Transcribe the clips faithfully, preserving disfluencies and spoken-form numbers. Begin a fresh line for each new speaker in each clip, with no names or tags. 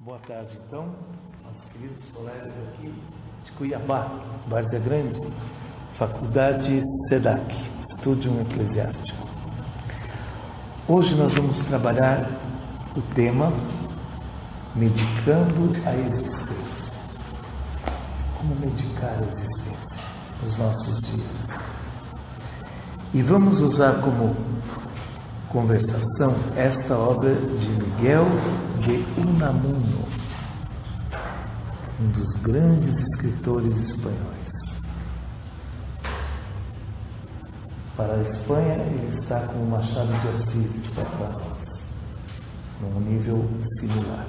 Boa tarde, então, aos queridos colegas aqui de Cuiabá, Várzea Grande, Faculdade SEDAC, Estúdio Eclesiástico. Hoje nós vamos trabalhar o tema Medicando a Existência. Como medicar a existência nos nossos dias. E vamos usar como conversação esta obra de Miguel de Unamuno, um dos grandes escritores espanhóis. Para a Espanha, ele está com o Machado de Assis, que é para nós, num nível similar.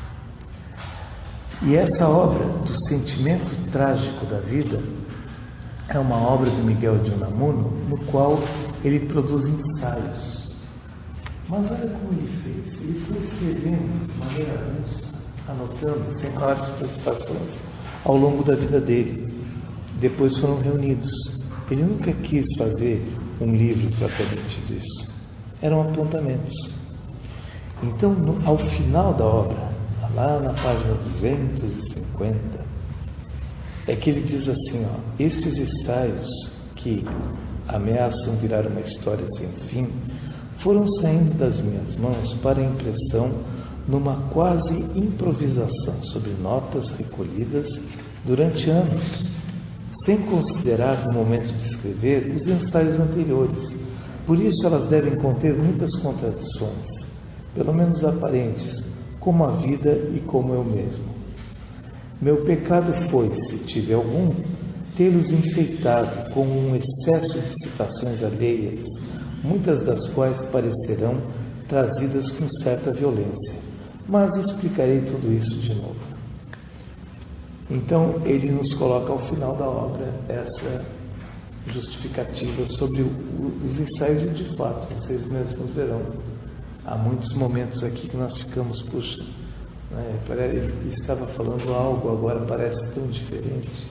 E essa obra do sentimento trágico da vida é uma obra de Miguel de Unamuno, no qual ele produz ensaios. Mas olha como ele fez. Ele foi escrevendo de maneira avulsa, anotando sem maiores preocupações ao longo da vida dele. Depois foram reunidos. Ele nunca quis fazer um livro propriamente disso. Eram apontamentos. Então, no, ao final da obra, lá na página duzentos e cinquenta, é que ele diz assim, ó, estes ensaios que ameaçam virar uma história sem fim, foram saindo das minhas mãos para impressão numa quase improvisação sobre notas recolhidas durante anos, sem considerar no momento de escrever os ensaios anteriores. Por isso elas devem conter muitas contradições, pelo menos aparentes, como a vida e como eu mesmo. Meu pecado foi, se tive algum, tê-los enfeitado com um excesso de citações alheias, muitas das quais parecerão trazidas com certa violência, mas explicarei tudo isso de novo. Então, ele nos coloca ao final da obra essa justificativa sobre o, os ensaios e, de fato, vocês mesmos verão, há muitos momentos aqui que nós ficamos, puxa, né, ele estava falando algo, agora parece tão diferente.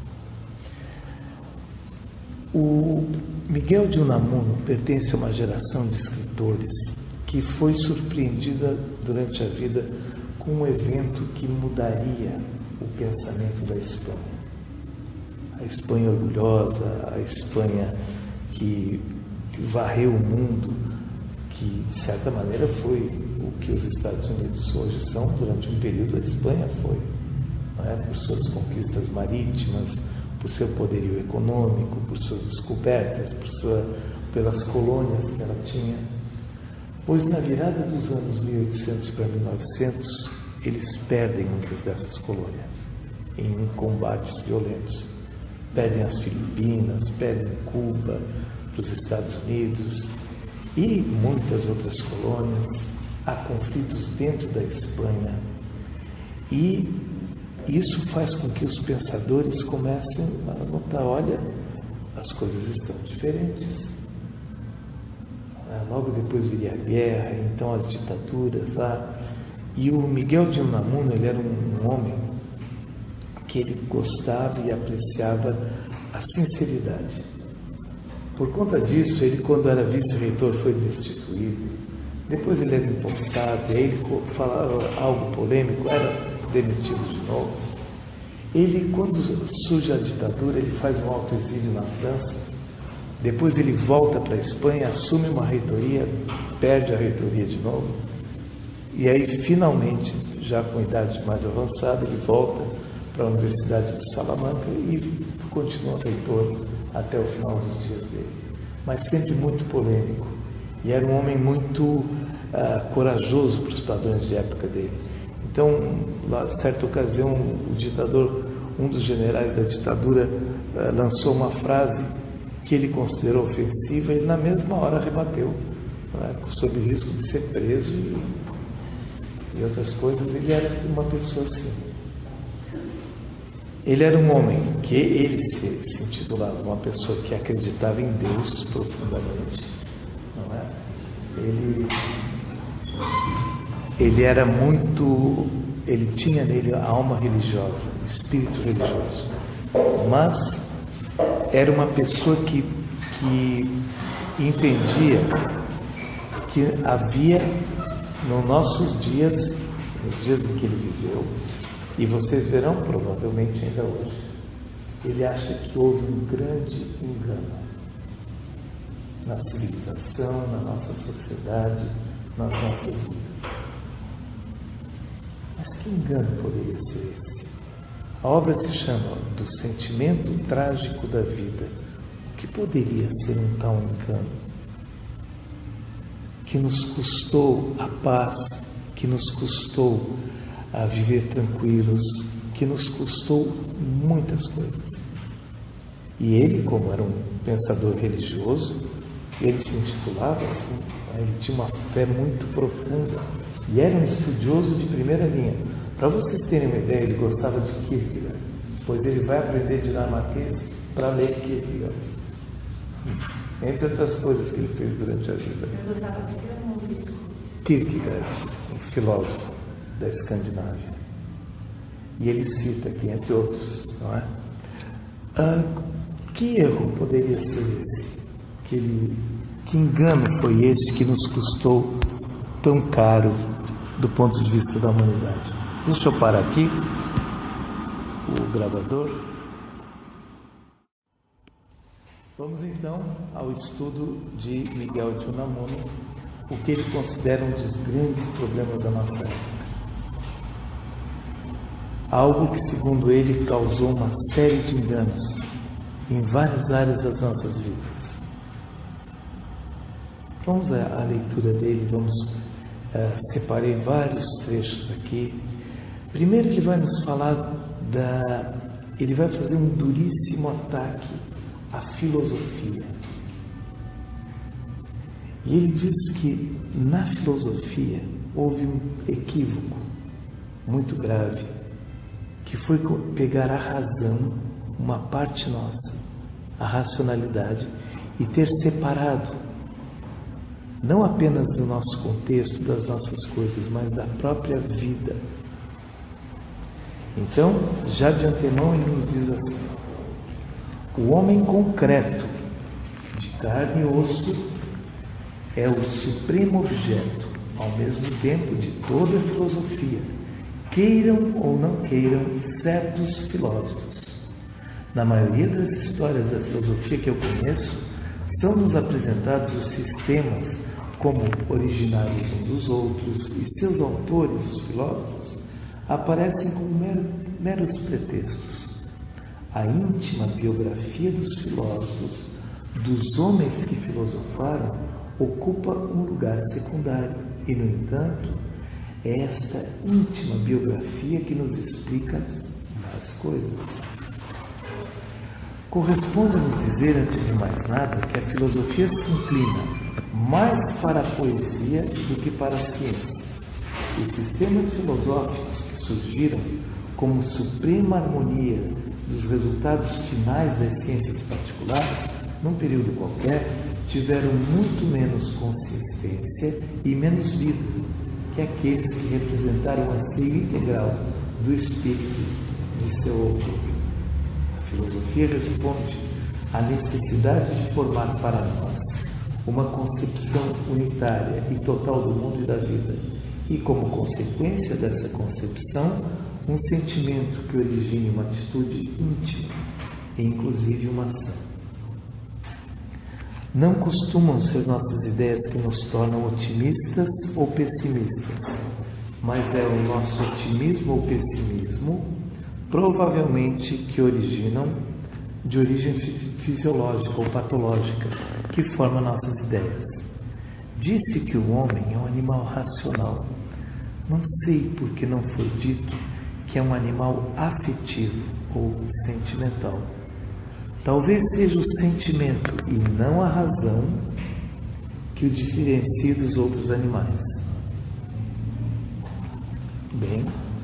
O Miguel de Unamuno pertence a uma geração de escritores que foi surpreendida durante a vida com um evento que mudaria o pensamento da Espanha. A Espanha orgulhosa, a Espanha que varreu o mundo, que de certa maneira foi o que os Estados Unidos hoje são, durante um período a Espanha foi, não é? Por suas conquistas marítimas, por seu poderio econômico, por suas descobertas, por sua, pelas colônias que ela tinha. Pois na virada dos anos mil e oitocentos para mil e novecentos, eles perdem muitas dessas colônias em combates violentos. Perdem as Filipinas, perdem Cuba para os Estados Unidos e muitas outras colônias. Há conflitos dentro da Espanha e isso faz com que os pensadores comecem a notar, olha, as coisas estão diferentes. Logo depois viria a guerra, então as ditaduras lá. E o Miguel de Unamuno, ele era um homem que ele gostava e apreciava a sinceridade. Por conta disso, ele, quando era vice-reitor, foi destituído. Depois ele era impostado, e aí ele falava algo polêmico, era demitido de novo. Ele, quando surge a ditadura, ele faz um autoexílio na França, depois ele volta para a Espanha, assume uma reitoria, perde a reitoria de novo, e aí finalmente, já com idade mais avançada, ele volta para a Universidade de Salamanca e continua reitor até o final dos dias dele, mas sempre muito polêmico, e era um homem muito uh, corajoso para os padrões de época dele. Então, em certa ocasião, o ditador, um dos generais da ditadura, lançou uma frase que ele considerou ofensiva e na mesma hora rebateu, né, sob risco de ser preso e, e outras coisas. Ele era uma pessoa assim. Ele era um homem que ele se, se intitulava uma pessoa que acreditava em Deus profundamente, não é? Ele Ele era muito, ele tinha nele a alma religiosa, o espírito religioso, mas era uma pessoa que, que entendia que havia, nos nossos dias, nos dias em que ele viveu, e vocês verão provavelmente ainda hoje, ele acha que houve um grande engano na civilização, na nossa sociedade, nas nossas vidas. Mas que engano poderia ser esse? A obra se chama Do Sentimento Trágico da Vida. O que poderia ser um tal engano? Que nos custou a paz, que nos custou a viver tranquilos, que nos custou muitas coisas. E ele, como era um pensador religioso, ele se intitulava assim, ele tinha uma fé muito profunda e era um estudioso de primeira linha. Para vocês terem uma ideia, ele gostava de Kierkegaard, pois ele vai aprender dinamarquês para ler Kierkegaard. Entre outras coisas que ele fez durante a vida.
Eu gostava de ter um disco.
Kierkegaard, um filósofo da Escandinávia. E ele cita aqui, entre outros, não é? Ah, que erro poderia ser esse? Que, ele, que engano foi esse que nos custou tão caro do ponto de vista da humanidade? Deixa eu parar aqui o gravador. Vamos então ao estudo de Miguel de Unamuno, o que ele considera um dos grandes problemas da nossa época. Algo que, segundo ele, causou uma série de enganos em várias áreas das nossas vidas. Vamos à, à leitura dele, vamos uh, separei vários trechos aqui. Primeiro ele vai nos falar da... ele vai fazer um duríssimo ataque à filosofia. E ele diz que na filosofia houve um equívoco muito grave, que foi pegar a razão, uma parte nossa, a racionalidade, e ter separado não apenas do nosso contexto, das nossas coisas, mas da própria vida. Então, já de antemão ele nos diz assim: o homem concreto, de carne e osso, é o supremo objeto, ao mesmo tempo, de toda a filosofia, queiram ou não queiram certos filósofos. Na maioria das histórias da filosofia que eu conheço, são-nos apresentados os sistemas como originários uns dos outros, e seus autores, os filósofos, aparecem como mer- meros pretextos. A íntima biografia dos filósofos, dos homens que filosofaram, ocupa um lugar secundário, e, no entanto, é esta íntima biografia que nos explica mais coisas. Corresponde-nos dizer, antes de mais nada, que a filosofia se inclina mais para a poesia do que para a ciência. Os sistemas filosóficos que surgiram como suprema harmonia dos resultados finais das ciências particulares, num período qualquer, tiveram muito menos consistência e menos vida que aqueles que representaram o anseio integral do espírito de seu autor. A filosofia responde à necessidade de formar para nós uma concepção unitária e total do mundo e da vida, e, como consequência dessa concepção, um sentimento que origine uma atitude íntima e, inclusive, uma ação. Não costumam ser nossas ideias que nos tornam otimistas ou pessimistas, mas é o nosso otimismo ou pessimismo, provavelmente, que originam de origem fisiológica ou patológica, que forma nossas ideias. Disse que o homem é um animal racional. Não sei por que não foi dito que é um animal afetivo ou sentimental. Talvez seja o sentimento e não a razão que o diferencia dos outros animais. Bem,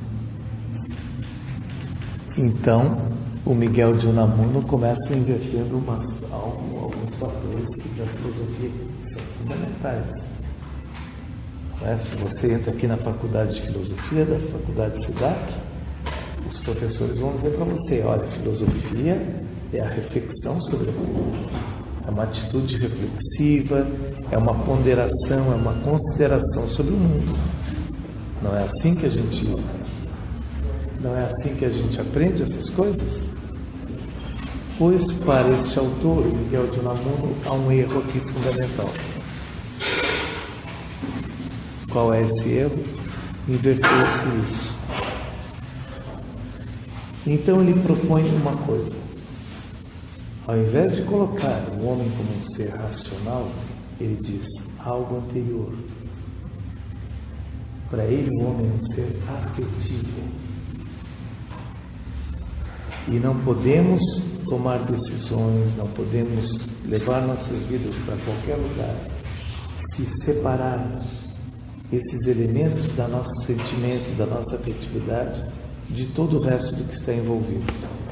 então o Miguel de Unamuno começa invertendo umas, alguns fatores da filosofia que são fundamentais. Se você entra aqui na faculdade de filosofia da faculdade de Siddhartha, os professores vão dizer para você: olha, filosofia é a reflexão sobre a vida, é uma atitude reflexiva, é uma ponderação, é uma consideração sobre o mundo. Não é assim que a gente não é assim que a gente aprende essas coisas? Pois para este autor, Miguel de Unamuno, há um erro aqui fundamental. Qual é esse erro? Inverteu-se isso. Então ele propõe uma coisa. Ao invés de colocar o homem como um ser racional, ele diz algo anterior. Para ele, o homem é um ser afetivo. E não podemos tomar decisões, não podemos levar nossas vidas para qualquer lugar se separarmos esses elementos da nosso sentimento, da nossa afetividade, de todo o resto do que está envolvido.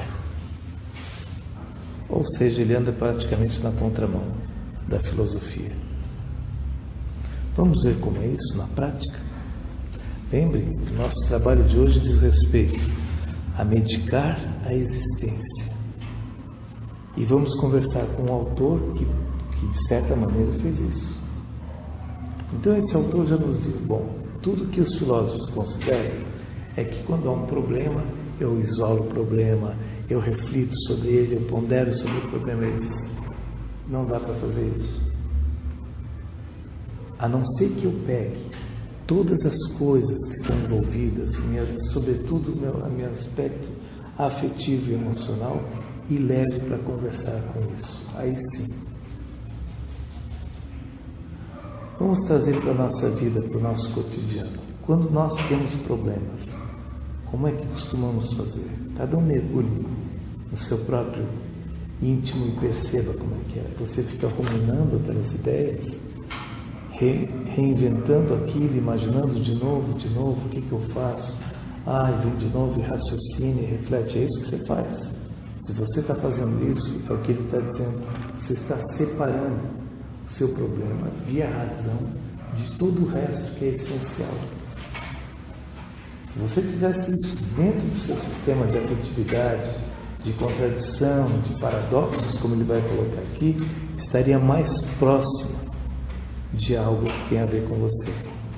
Ou seja, ele anda praticamente na contramão da filosofia. Vamos ver como é isso na prática? Lembre que o nosso trabalho de hoje diz respeito a medicar a existência. E vamos conversar com um autor que, que de certa maneira fez isso. Então esse autor já nos diz, bom, tudo que os filósofos consideram é que quando há um problema, eu isolo o problema, eu reflito sobre ele, eu pondero sobre o problema. Ele diz, não dá para fazer isso. A não ser que eu pegue todas as coisas que estão envolvidas, minha, sobretudo o meu, meu aspecto afetivo e emocional, e leve para conversar com isso. Aí sim. Vamos trazer para a nossa vida, para o nosso cotidiano. Quando nós temos problemas, como é que costumamos fazer? Cada um mergulhe no seu próprio íntimo e perceba como é que é. Você fica ruminando aquelas ideias, re, reinventando aquilo, imaginando de novo, de novo, o que, que eu faço? Ah, vem de novo e raciocina e reflete. É isso que você faz. Se você está fazendo isso, é o que ele está dizendo. Você está separando o seu problema via razão de todo o resto que é essencial. Se você fizesse isso dentro do seu sistema de afetividade, de contradição, de paradoxos, como ele vai colocar aqui, estaria mais próximo de algo que tem a ver com você.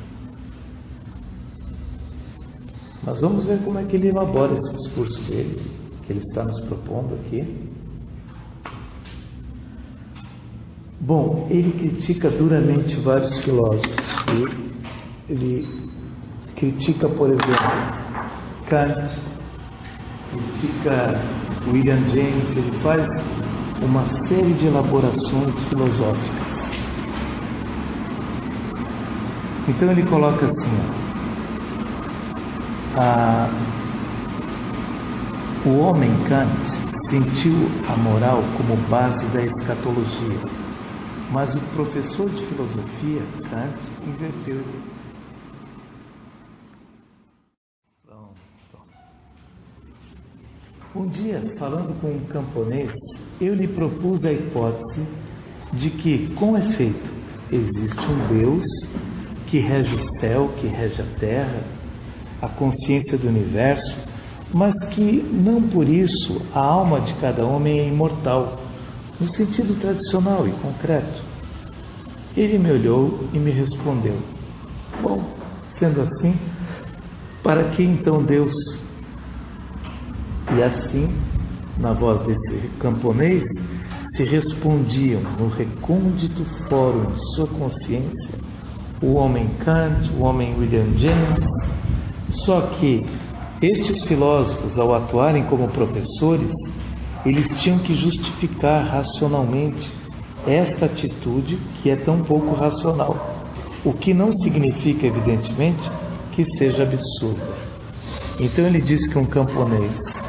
Mas vamos ver como é que ele elabora esse discurso dele, que ele está nos propondo aqui. Bom, ele critica duramente vários filósofos. Ele, ele critica, por exemplo, Kant, critica William James, ele faz uma série de elaborações filosóficas. Então ele coloca assim, a, o homem Kant sentiu a moral como base da escatologia, mas o professor de filosofia, Kant, inverteu. Um dia, falando com um camponês, eu lhe propus a hipótese de que, com efeito, existe um Deus que rege o céu, que rege a terra, a consciência do universo, mas que não por isso a alma de cada homem é imortal, no sentido tradicional e concreto. Ele me olhou e me respondeu, bom, sendo assim, para que então Deus? E assim, na voz desse camponês, se respondiam no recôndito fórum de sua consciência o homem Kant, o homem William James. Só que estes filósofos, ao atuarem como professores, eles tinham que justificar racionalmente esta atitude que é tão pouco racional, o que não significa, evidentemente, que seja absurda. Então ele diz que um camponês,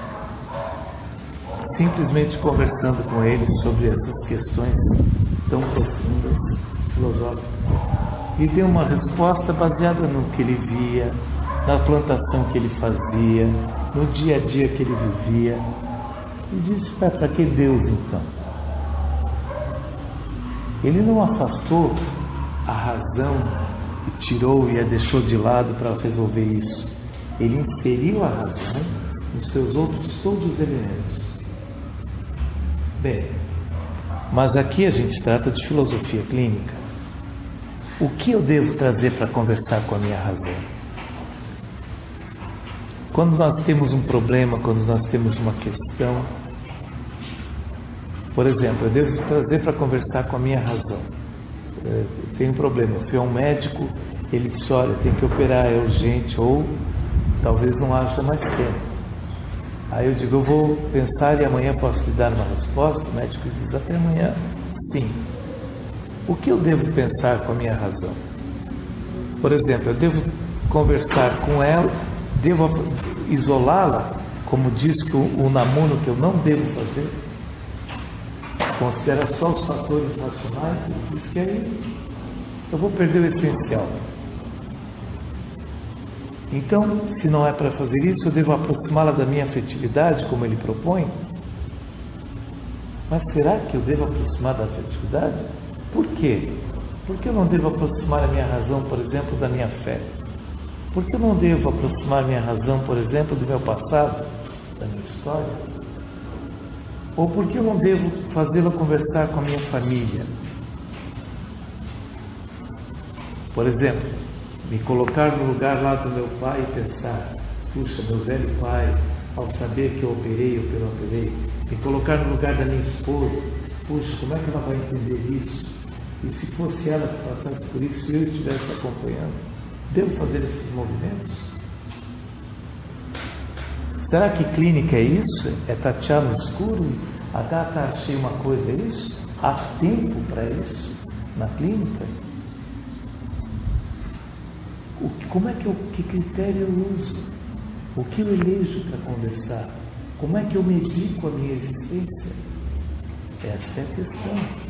simplesmente conversando com ele sobre essas questões tão profundas, filosóficas, e deu uma resposta baseada no que ele via, na plantação que ele fazia, no dia a dia que ele vivia. E disse, para que Deus então? Ele não afastou a razão e tirou e a deixou de lado para resolver isso. Ele inseriu a razão nos seus outros todos os elementos. Bem, mas aqui a gente trata de filosofia clínica. O que eu devo trazer para conversar com a minha razão? Quando nós temos um problema, quando nós temos uma questão, por exemplo, eu devo trazer para conversar com a minha razão. Eu tenho um problema, eu fui a um médico, ele disse, olha, tem que operar, é urgente, ou talvez não haja mais tempo. Aí eu digo, eu vou pensar e amanhã posso lhe dar uma resposta. O médico diz, até amanhã, sim. O que eu devo pensar com a minha razão? Por exemplo, eu devo conversar com ela, devo isolá-la, como diz que o Unamuno, que eu não devo fazer, considera só os fatores racionais, ele diz que aí eu vou perder o essencial. Então, se não é para fazer isso, eu devo aproximá-la da minha afetividade, como ele propõe? Mas será que eu devo aproximar da afetividade? Por quê? Por que eu não devo aproximar a minha razão, por exemplo, da minha fé? Por que eu não devo aproximar a minha razão, por exemplo, do meu passado, da minha história? Ou por que eu não devo fazê-la conversar com a minha família? Por exemplo, me colocar no lugar lá do meu pai e pensar, puxa, meu velho pai, ao saber que eu operei, eu não operei. Me colocar no lugar da minha esposa, puxa, como é que ela vai entender isso? E se fosse ela que passasse por isso, se eu estivesse acompanhando, devo fazer esses movimentos? Será que clínica é isso? É tatear no escuro? A gata achei uma coisa, é isso? Há tempo para isso na clínica? O, como é que eu, que critério eu uso? O que eu elejo para conversar? Como é que eu medico a minha existência? Essa é a questão.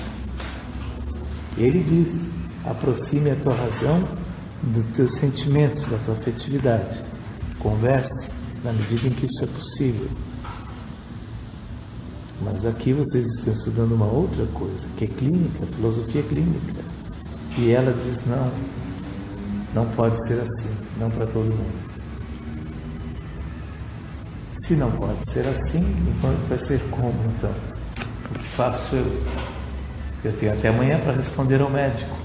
Ele diz, aproxime a tua razão dos teus sentimentos, da tua afetividade. Converse na medida em que isso é possível. Mas aqui vocês estão estudando uma outra coisa, que é clínica, filosofia clínica. E ela diz, não, não pode ser assim, não para todo mundo. Se não pode ser assim, então vai ser como então? O que faço eu? Eu tenho até amanhã para responder ao médico.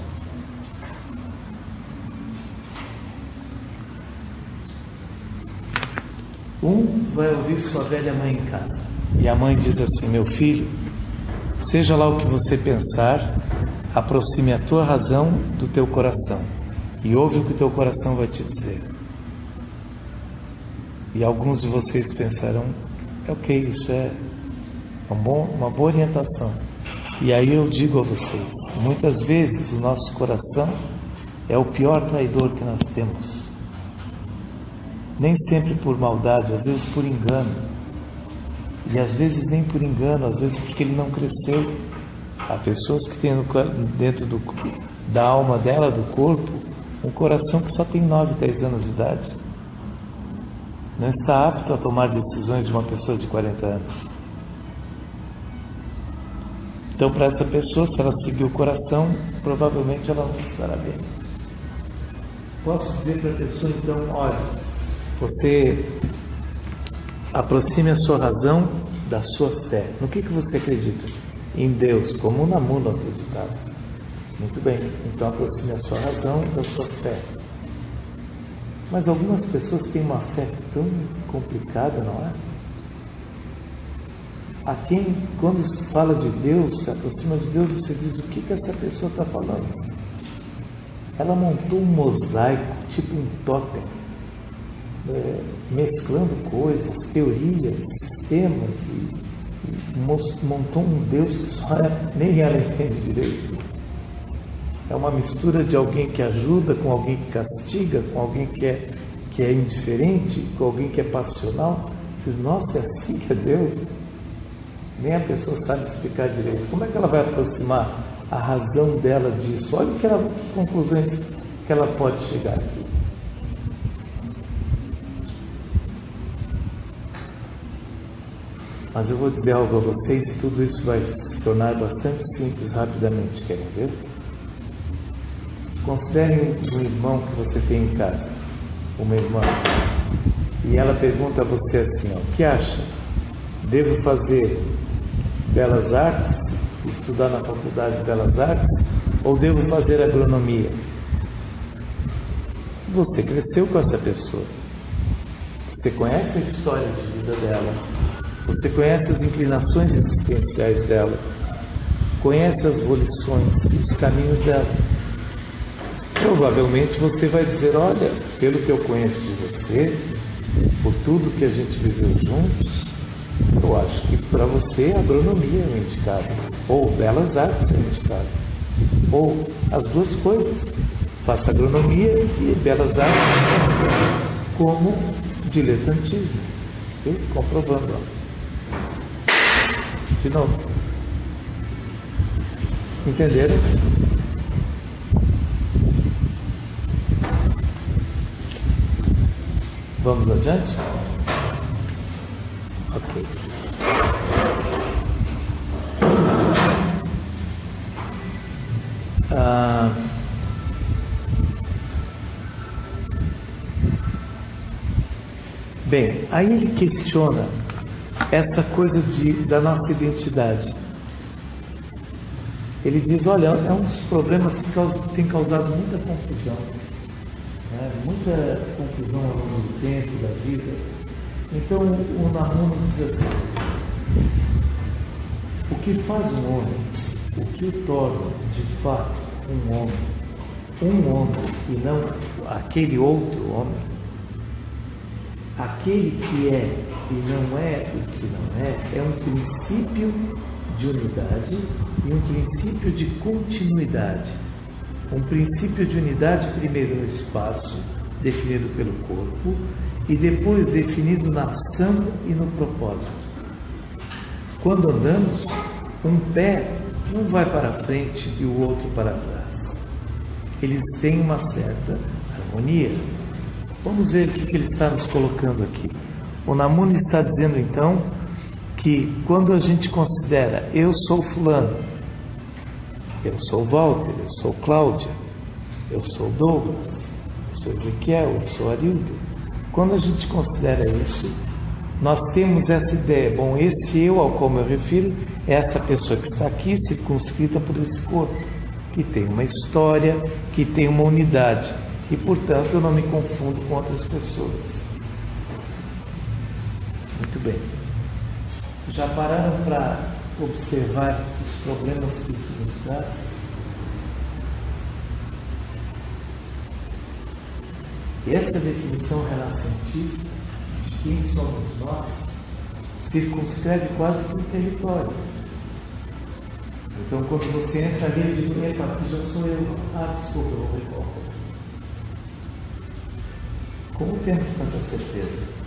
Um vai ouvir sua velha mãe em casa. E a mãe diz assim, meu filho, seja lá o que você pensar, aproxime a tua razão do teu coração. E ouve o que o teu coração vai te dizer. E alguns de vocês pensarão, é ok, isso é um bom, uma boa orientação. E aí eu digo a vocês, muitas vezes o nosso coração é o pior traidor que nós temos. Nem sempre por maldade, às vezes por engano. E às vezes nem por engano, às vezes porque ele não cresceu. Há pessoas que têm dentro do, da alma dela, do corpo, um coração que só tem nove, dez anos de idade. Não está apto a tomar decisões de uma pessoa de quarenta anos. Então, para essa pessoa, se ela seguir o coração, provavelmente ela não estará bem. Posso dizer para a pessoa, então, olha, você aproxime a sua razão da sua fé. No que, que você acredita? Em Deus, como o Unamuno acreditava. Muito bem, então aproxime a sua razão da sua fé. Mas algumas pessoas têm uma fé tão complicada, não é? A quem, quando se fala de Deus, se aproxima de Deus, você diz, o que, que essa pessoa está falando? Ela montou um mosaico, tipo um totem, é, mesclando coisas, teorias, sistemas, e, e montou um Deus que só é, nem ela entende direito. É uma mistura de alguém que ajuda, com alguém que castiga, com alguém que é, que é indiferente, com alguém que é passional. Você diz, nossa, é assim que é Deus? Nem a pessoa sabe explicar direito. Como é que ela vai aproximar a razão dela disso? Olha que, ela, que conclusão que ela pode chegar aqui. Mas eu vou dizer algo a vocês e tudo isso vai se tornar bastante simples rapidamente. Querem ver? Considerem um irmão que você tem em casa, uma irmã, e ela pergunta a você assim, ó, o que acha? Devo fazer Belas Artes, estudar na faculdade de Belas Artes, ou devo fazer agronomia? Você cresceu com essa pessoa. Você conhece a história de vida dela, você conhece as inclinações existenciais dela, conhece as volições e os caminhos dela. Provavelmente você vai dizer, olha, pelo que eu conheço de você, por tudo que a gente viveu juntos, eu acho que para você agronomia é o indicado, ou belas artes é o indicado, ou as duas coisas. Faça agronomia e belas artes como diletantismo. Viu? Comprovando. De novo. Entenderam? Vamos adiante? Ok. Ah, bem, aí ele questiona essa coisa de, da nossa identidade. Ele diz, olha, é um dos problemas que causa, tem causado muita confusão, né? Muita confusão ao longo do tempo, da vida. Então o Unamuno diz assim, o que faz um homem, o que o torna de fato um homem, um homem e não aquele outro homem, aquele que é e não é o que não é, é um princípio de unidade e um princípio de continuidade. Um princípio de unidade primeiro no espaço, definido pelo corpo, e depois definido na ação e no propósito. Quando andamos, um pé não vai para frente e o outro para trás. Eles têm uma certa harmonia. Vamos ver o que ele está nos colocando aqui. O Unamuno está dizendo então que quando a gente considera eu sou fulano, eu sou Walter, eu sou Cláudia, eu sou Douglas, eu sou Ezequiel, eu sou Arildo, quando a gente considera isso, nós temos essa ideia, bom, esse eu ao qual eu me refiro é essa pessoa que está aqui circunscrita por esse corpo, que tem uma história, que tem uma unidade e portanto eu não me confundo com outras pessoas. Muito bem. Já pararam para observar os problemas que isso nos traz? E essa definição renascentista de quem somos nós circunscreve quase o território. Então, quando você entra ali, eu digo, epa, aqui já sou eu. Ah, desculpa, eu vou recordar. Como temos tanta certeza?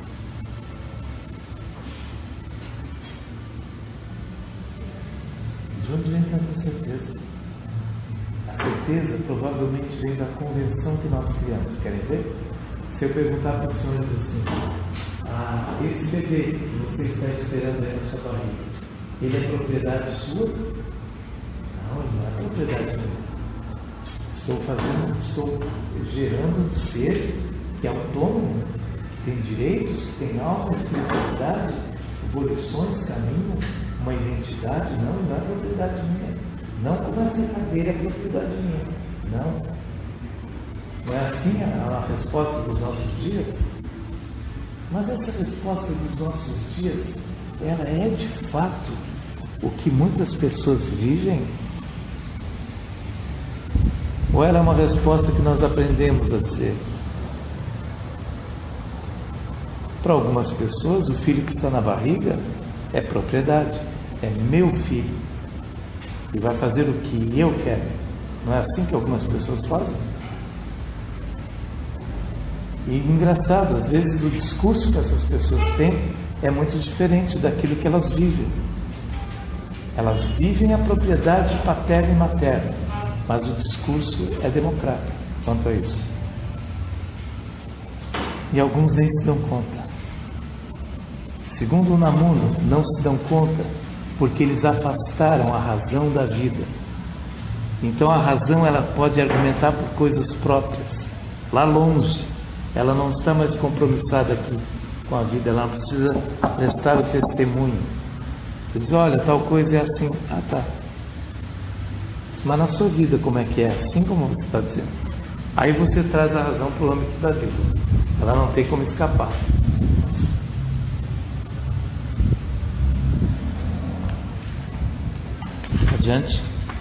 De onde vem tanta certeza? A certeza provavelmente vem da convenção que nós criamos. Querem ver? Se eu perguntar para os senhores assim, ah, esse bebê que você está esperando aí na sua barriga, ele é propriedade sua? Não, ele não é propriedade minha. Estou fazendo, estou gerando um ser que é autônomo, que tem direitos, que tem alma, espiritualidade, volições, caminho, uma identidade. Não, não é propriedade minha. Não como essa cadeira é propriedade minha. Não. Não é assim a, a resposta dos nossos dias? Mas essa resposta dos nossos dias, ela é de fato o que muitas pessoas vivem? Ou ela é uma resposta que nós aprendemos a dizer? Para algumas pessoas, o filho que está na barriga é propriedade, é meu filho. E vai fazer o que eu quero. Não é assim que algumas pessoas fazem? E engraçado, às vezes o discurso que essas pessoas têm é muito diferente daquilo que elas vivem. Elas vivem a propriedade paterna e materna, mas o discurso é democrático quanto a isso. E alguns nem se dão conta. Segundo o Unamuno, não se dão conta porque eles afastaram a razão da vida. Então a razão ela pode argumentar por coisas próprias, lá longe. Ela não está mais compromissada aqui com a vida, ela não precisa prestar o testemunho. Você diz, olha, tal coisa é assim. Ah, tá. Mas na sua vida como é que é? Assim como você está dizendo. Aí você traz a razão para o âmbito da vida. Ela não tem como escapar. Adiante.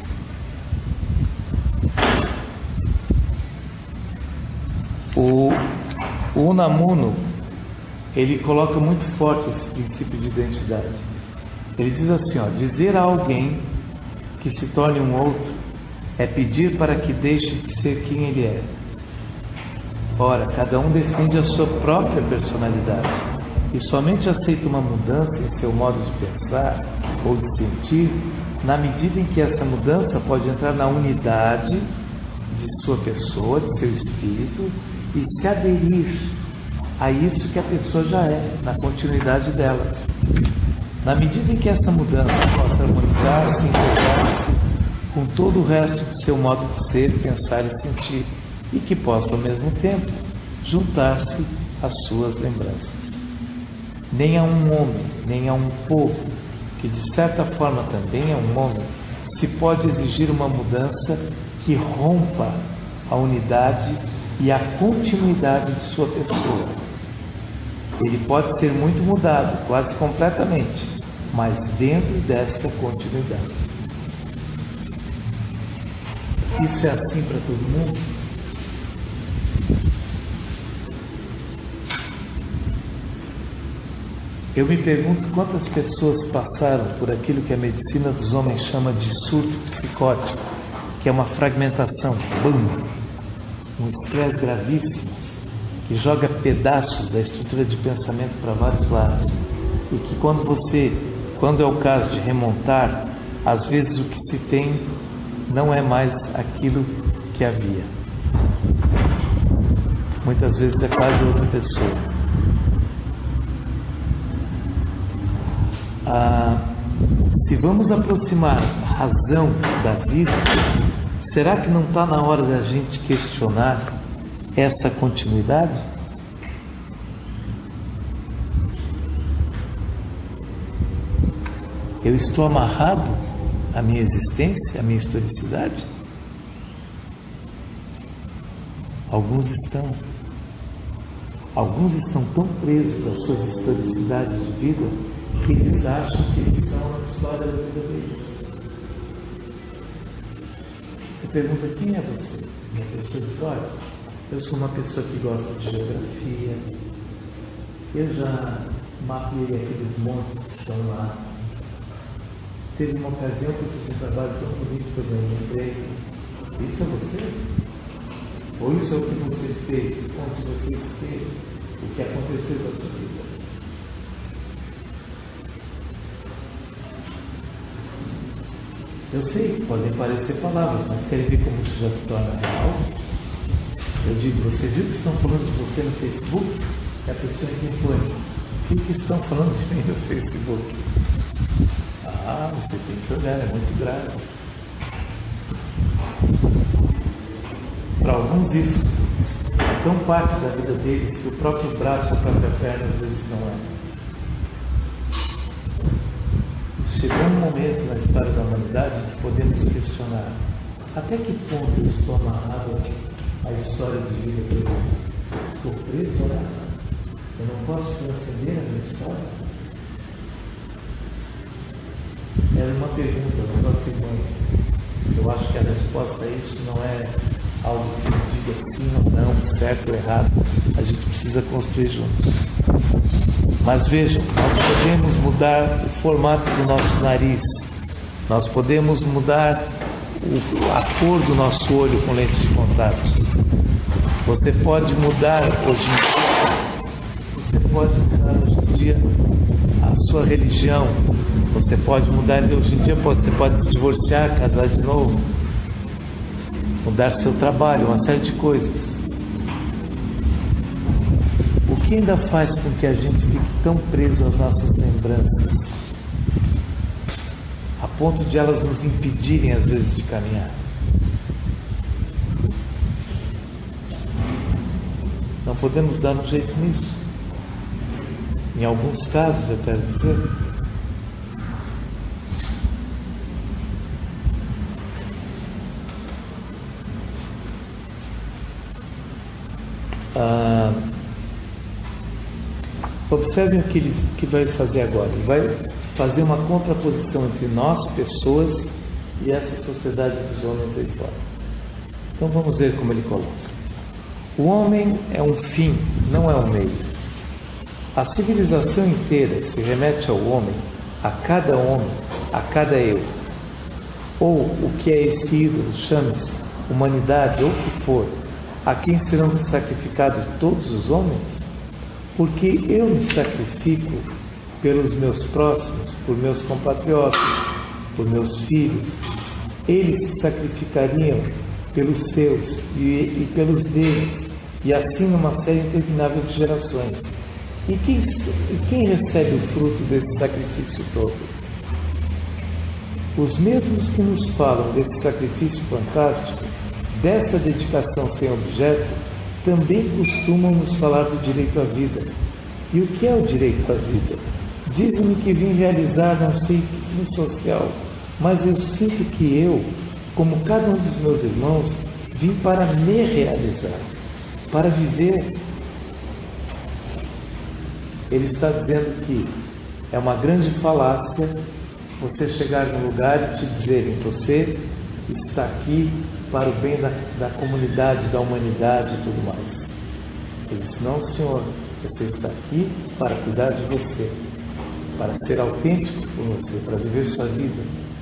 O, o Unamuno, ele coloca muito forte esse princípio de identidade. Ele diz assim, ó, dizer a alguém que se torne um outro é pedir para que deixe de ser quem ele é. Ora, cada um defende a sua própria personalidade e somente aceita uma mudança em seu modo de pensar ou de sentir na medida em que essa mudança pode entrar na unidade de sua pessoa, de seu espírito, e se aderir a isso que a pessoa já é, na continuidade dela. Na medida em que essa mudança possa harmonizar-se, integrar-se com todo o resto de seu modo de ser, pensar e sentir, e que possa, ao mesmo tempo, juntar-se às suas lembranças. Nem a um homem, nem a um povo, que de certa forma também é um homem, se pode exigir uma mudança que rompa a unidade e a continuidade de sua pessoa. Ele pode ser muito mudado, quase completamente, mas dentro desta continuidade. Isso é assim para todo mundo? Eu me pergunto quantas pessoas passaram por aquilo que a medicina dos homens chama de surto psicótico, que é uma fragmentação, bum, um estresse gravíssimo, que joga pedaços da estrutura de pensamento para vários lados. E que quando você, quando é o caso de remontar, às vezes o que se tem não é mais aquilo que havia. Muitas vezes é quase outra pessoa. Ah, se vamos aproximar a razão da vida, será que não está na hora da gente questionar essa continuidade? Eu estou amarrado à minha existência, à minha historicidade? Alguns estão. Alguns estão tão presos às suas historicidades de vida que eles acham que eles são a história da vida deles. Você pergunta, quem é você? Minha pessoa diz, olha, eu sou uma pessoa que gosta de geografia, eu já mapeei aqueles montes que estão lá. Teve uma ocasião que eu fiz um trabalho tão bonito que eu ganhei um emprego. Isso é você? Ou isso é o que você fez? Onde você fez? O que aconteceu com a sua vida? Eu sei, podem parecer palavras, mas querem ver como isso já se torna real? Eu digo, você viu que estão falando de você no Facebook? E a pessoa é quem foi? O que, que estão falando de mim no Facebook? Ah, você tem que olhar, é muito grave. Para alguns isso é tão parte da vida deles que o próprio braço, a própria perna às vezes não é. Chegou um momento na história da humanidade que podemos questionar até que ponto eu estou amarrado à história de vida que eu estou preso, né? Eu não posso transcender a minha história? Era uma pergunta, uma afirmante. Eu acho que a resposta a isso não é algo que diga sim ou não, certo ou errado. A gente precisa construir juntos. Mas vejam, nós podemos mudar o formato do nosso nariz, nós podemos mudar o, a cor do nosso olho com lentes de contato. Você pode mudar hoje em dia, você pode mudar hoje em dia a sua religião, você pode mudar hoje em dia, pode, você pode se divorciar, casar de novo, mudar seu trabalho, uma série de coisas. O que ainda faz com que a gente fique tão preso às nossas lembranças, a ponto de elas nos impedirem às vezes de caminhar? Não podemos dar um jeito nisso. Em alguns casos, eu quero dizer. Ah, Observem o que ele que vai fazer agora. Ele vai fazer uma contraposição entre nós, pessoas, e essa sociedade dos homens aí fora. Então vamos ver como ele coloca. O homem é um fim, não é um meio. A civilização inteira se remete ao homem, a cada homem, a cada eu. Ou o que é esse ídolo, chame-se humanidade ou o que for, a quem serão sacrificados todos os homens? Porque eu me sacrifico pelos meus próximos, por meus compatriotas, por meus filhos. Eles se sacrificariam pelos seus e, e pelos deles, e assim numa série interminável de gerações. E quem, e quem recebe o fruto desse sacrifício todo? Os mesmos que nos falam desse sacrifício fantástico, dessa dedicação sem objeto, também costumam nos falar do direito à vida. E o que é o direito à vida? Dizem-me que vim realizar não sei que fim social, mas eu sinto que eu, como cada um dos meus irmãos, vim para me realizar, para viver. Ele está dizendo que é uma grande falácia você chegar num lugar e te dizerem: você está aqui para o bem da, da comunidade, da humanidade e tudo mais. Ele diz: não, senhor, você está aqui para cuidar de você, para ser autêntico com você, para viver sua vida.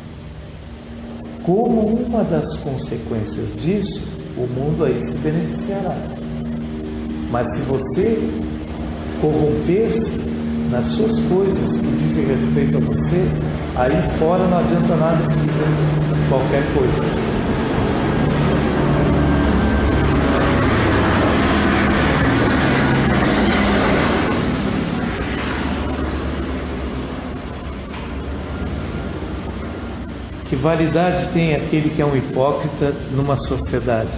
Como uma das consequências disso, o mundo aí se beneficiará. Mas se você corromper-se nas suas coisas que dizem respeito a você, aí fora não adianta nada dizer qualquer coisa. Que validade tem aquele que é um hipócrita numa sociedade?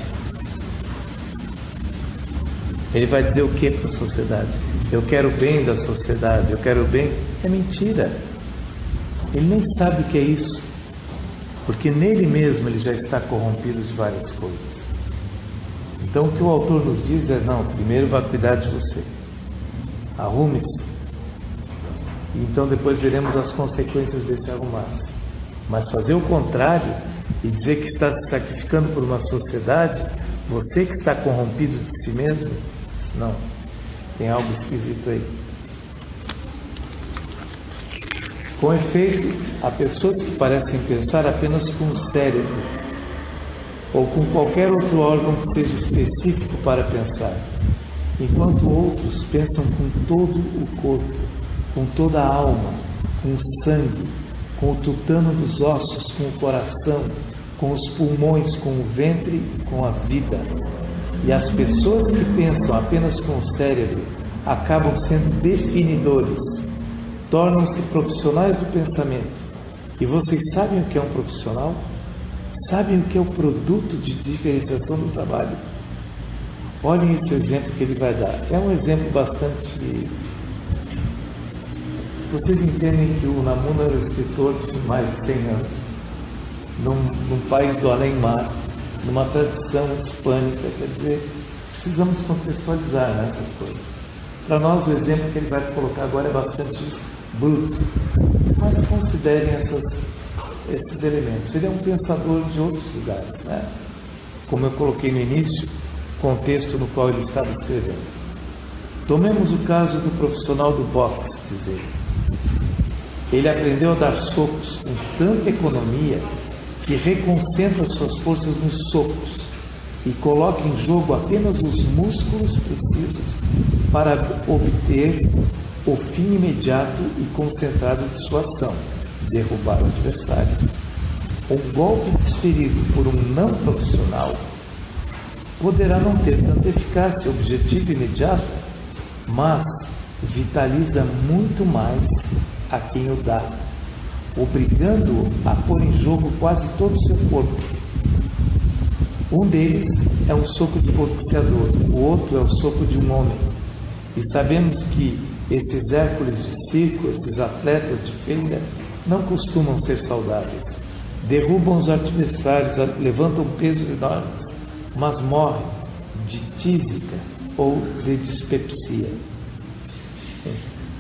Ele vai dizer o que para a sociedade? Eu quero o bem da sociedade, eu quero o bem. É mentira. Ele nem sabe o que é isso, porque nele mesmo ele já está corrompido de várias coisas. Então o que o autor nos diz é: não, primeiro vai cuidar de você, arrume-se, e então depois veremos as consequências desse arrumar. Mas fazer o contrário e dizer que está se sacrificando por uma sociedade, você que está corrompido de si mesmo, não, tem algo esquisito aí. Com efeito, há pessoas que parecem pensar apenas com o cérebro ou com qualquer outro órgão que seja específico para pensar, enquanto outros pensam com todo o corpo, com toda a alma, com o sangue, com o tutano dos ossos, com o coração, com os pulmões, com o ventre, com a vida. E as pessoas que pensam apenas com o cérebro acabam sendo definidores, tornam-se profissionais do pensamento. E vocês sabem o que é um profissional? Sabem o que é o produto de diferenciação do trabalho? Olhem esse exemplo que ele vai dar. É um exemplo bastante... Vocês entendem que o Unamuno era o escritor de mais de cem anos, num, num país do além-mar, numa tradição hispânica. Quer dizer, precisamos contextualizar, né, essas coisas. Para nós, o exemplo que ele vai colocar agora é bastante bruto, mas considerem essas, esses elementos. Ele é um pensador de outros lugares, né? Como eu coloquei no início, contexto no qual ele estava escrevendo. Tomemos o caso do profissional do boxe, diz ele. Ele aprendeu a dar socos com tanta economia que reconcentra suas forças nos socos e coloca em jogo apenas os músculos precisos para obter o fim imediato e concentrado de sua ação, derrubar o adversário. Um golpe desferido por um não profissional poderá não ter tanta eficácia objetiva imediata, mas vitaliza muito mais a quem o dá, obrigando-o a pôr em jogo quase todo o seu corpo. Um deles é um soco de boxeador, o outro é o soco de um homem. E sabemos que esses Hércules de circo, esses atletas de feira, não costumam ser saudáveis. Derrubam os adversários, levantam pesos enormes, mas morrem de tísica ou de dispepsia.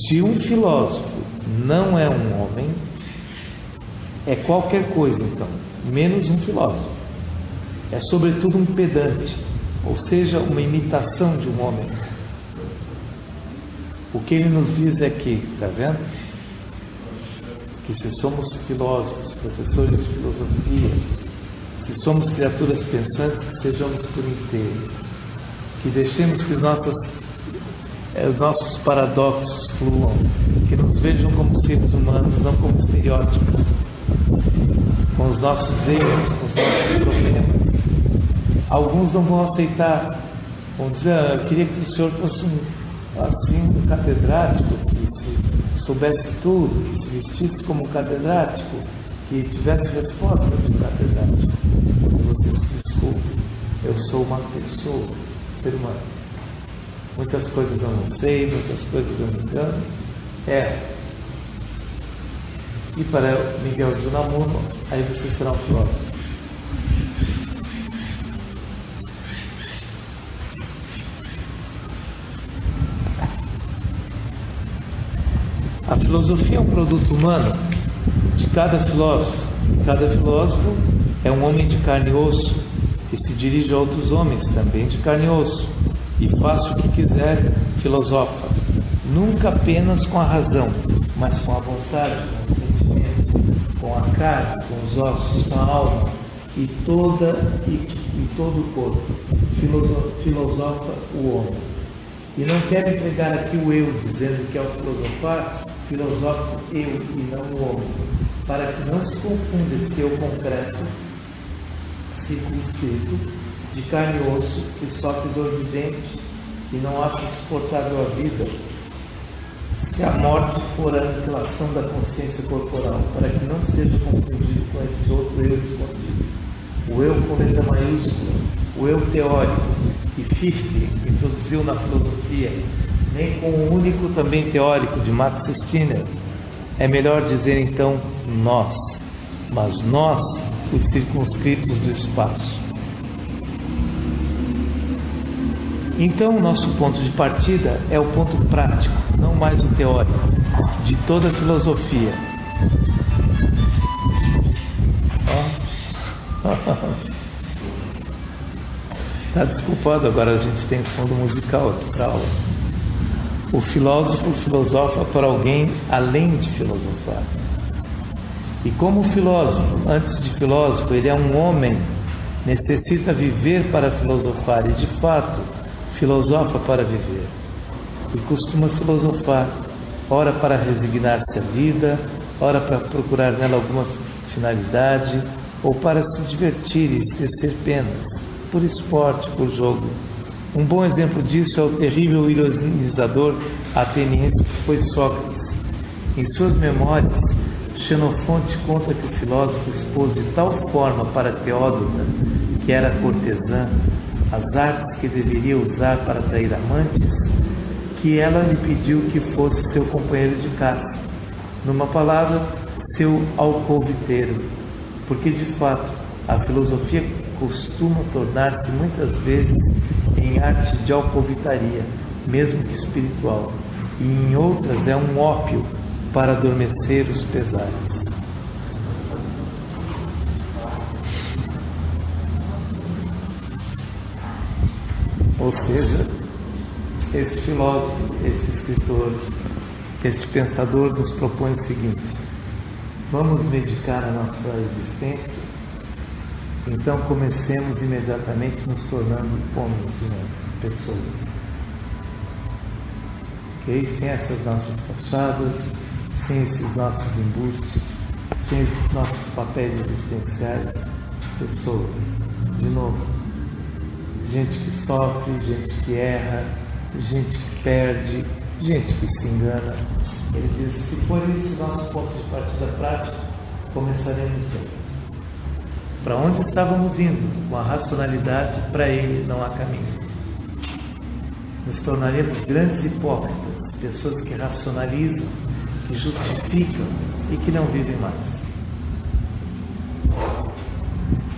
Se um filósofo não é um homem, é qualquer coisa então, menos um filósofo. É sobretudo um pedante, ou seja, uma imitação de um homem. O que ele nos diz é que, está vendo? Que se somos filósofos, professores de filosofia, se somos criaturas pensantes, que sejamos por inteiro, que deixemos que os nossos, os nossos paradoxos fluam, que nos vejam como seres humanos, não como estereótipos, com os nossos erros, com os nossos problemas. Alguns não vão aceitar, vão dizer, ah, eu queria que o senhor fosse um, assim, um catedrático, que se soubesse tudo, que se vestisse como um catedrático, que tivesse resposta de um catedrático. E você se desculpe, eu sou uma pessoa, ser humano. Muitas coisas eu não sei, muitas coisas eu me engano. É. E para Miguel de Unamuno, aí você será um filósofo. A filosofia é um produto humano de cada filósofo. Cada filósofo é um homem de carne e osso que se dirige a outros homens também de carne e osso e faz o que quiser, filosofa. Nunca apenas com a razão, mas com a vontade, com o sentimento, com a carne, com os ossos, com a alma e, toda, e, e todo o corpo. Filoso, filosofa o homem. E não quero entregar aqui o eu, dizendo que ao filosofar, filosofo eu e não o homem, para que não se confunda esse eu concreto, circunscrito, de carne e osso, que sofre dor de dente e não acha suportável a vida, se a morte for a aniquilação da consciência corporal, para que não seja confundido com esse outro eu escondido. O eu com letra maiúscula, o eu teórico, que Fichte introduziu na filosofia, nem com o único também teórico de Max Stirner. É melhor dizer então nós, mas nós, os circunscritos do espaço. Então, o nosso ponto de partida é o ponto prático, não mais o teórico, de toda a filosofia. Está desculpado, agora a gente tem fundo musical aqui para aula. O filósofo filosofa para alguém além de filosofar. E como filósofo, antes de filósofo, ele é um homem, necessita viver para filosofar e, de fato, filosofa para viver. E costuma filosofar, ora para resignar-se à vida, ora para procurar nela alguma finalidade, ou para se divertir e esquecer penas, por esporte, por jogo. Um bom exemplo disso é o terrível ironizador ateniense que foi Sócrates. Em suas memórias, Xenofonte conta que o filósofo expôs de tal forma para Teódota, que era cortesã, as artes que deveria usar para atrair amantes, que ela lhe pediu que fosse seu companheiro de caça, numa palavra, seu alcoviteiro, porque de fato a filosofia costuma tornar-se muitas vezes em arte de alcovitaria, mesmo que espiritual, e em outras é um ópio para adormecer os pesares. Ou seja, esse filósofo, esse escritor, esse pensador nos propõe o seguinte: vamos medicar a nossa existência, então comecemos imediatamente nos tornando homens, né? Pessoas. Ok? Sem essas nossas fachadas, sem esses nossos embustes, sem esses nossos papéis existenciais, pessoas. De novo, gente que sofre, gente que erra, gente que perde, gente que se engana. Ele diz: se for isso o nosso ponto de partida prático, começaremos bem. Para onde estávamos indo? Com a racionalidade, para ele não há caminho. Nos tornaremos grandes hipócritas, pessoas que racionalizam, que justificam e que não vivem mais.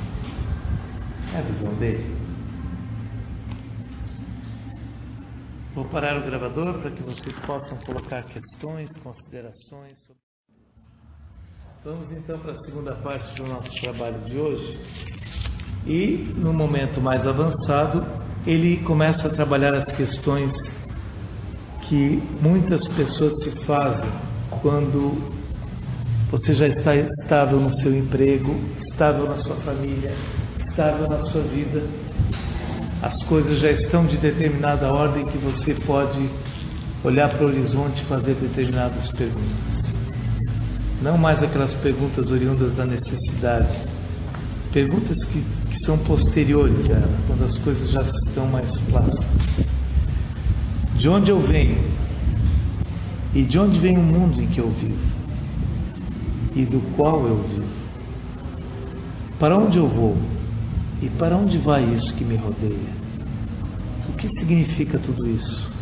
É a visão dele. Vou parar o gravador para que vocês possam colocar questões, considerações. Vamos então para a segunda parte do nosso trabalho de hoje. E no momento mais avançado, ele começa a trabalhar as questões que muitas pessoas se fazem quando você já está estável no seu emprego, estável na sua família, estável na sua vida. As coisas já estão de determinada ordem que você pode olhar para o horizonte e fazer determinadas perguntas. Não mais aquelas perguntas oriundas da necessidade, perguntas que, que são posteriores a ela, quando as coisas já estão mais claras. De onde eu venho? E de onde vem o mundo em que eu vivo? E do qual eu vivo? Para onde eu vou? E para onde vai isso que me rodeia? O que significa tudo isso?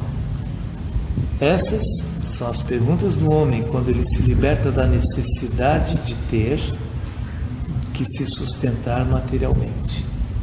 Essas são as perguntas do homem quando ele se liberta da necessidade de ter que se sustentar materialmente.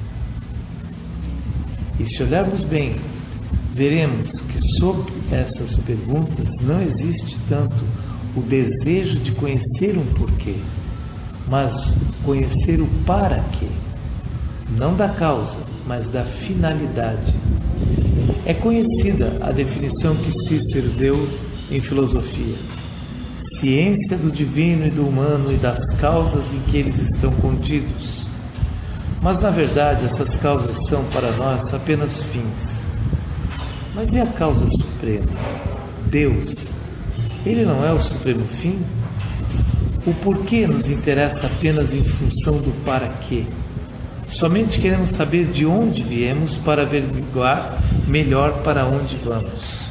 E se olharmos bem, veremos que sob essas perguntas não existe tanto o desejo de conhecer um porquê, mas conhecer o para quê. Não da causa, mas da finalidade. É conhecida a definição que Cícero deu em filosofia: ciência do divino e do humano e das causas em que eles estão contidos. Mas, na verdade, essas causas são para nós apenas fins. Mas e a causa suprema? Deus. Ele não é o supremo fim? O porquê nos interessa apenas em função do para quê. Somente queremos saber de onde viemos para averiguar melhor para onde vamos.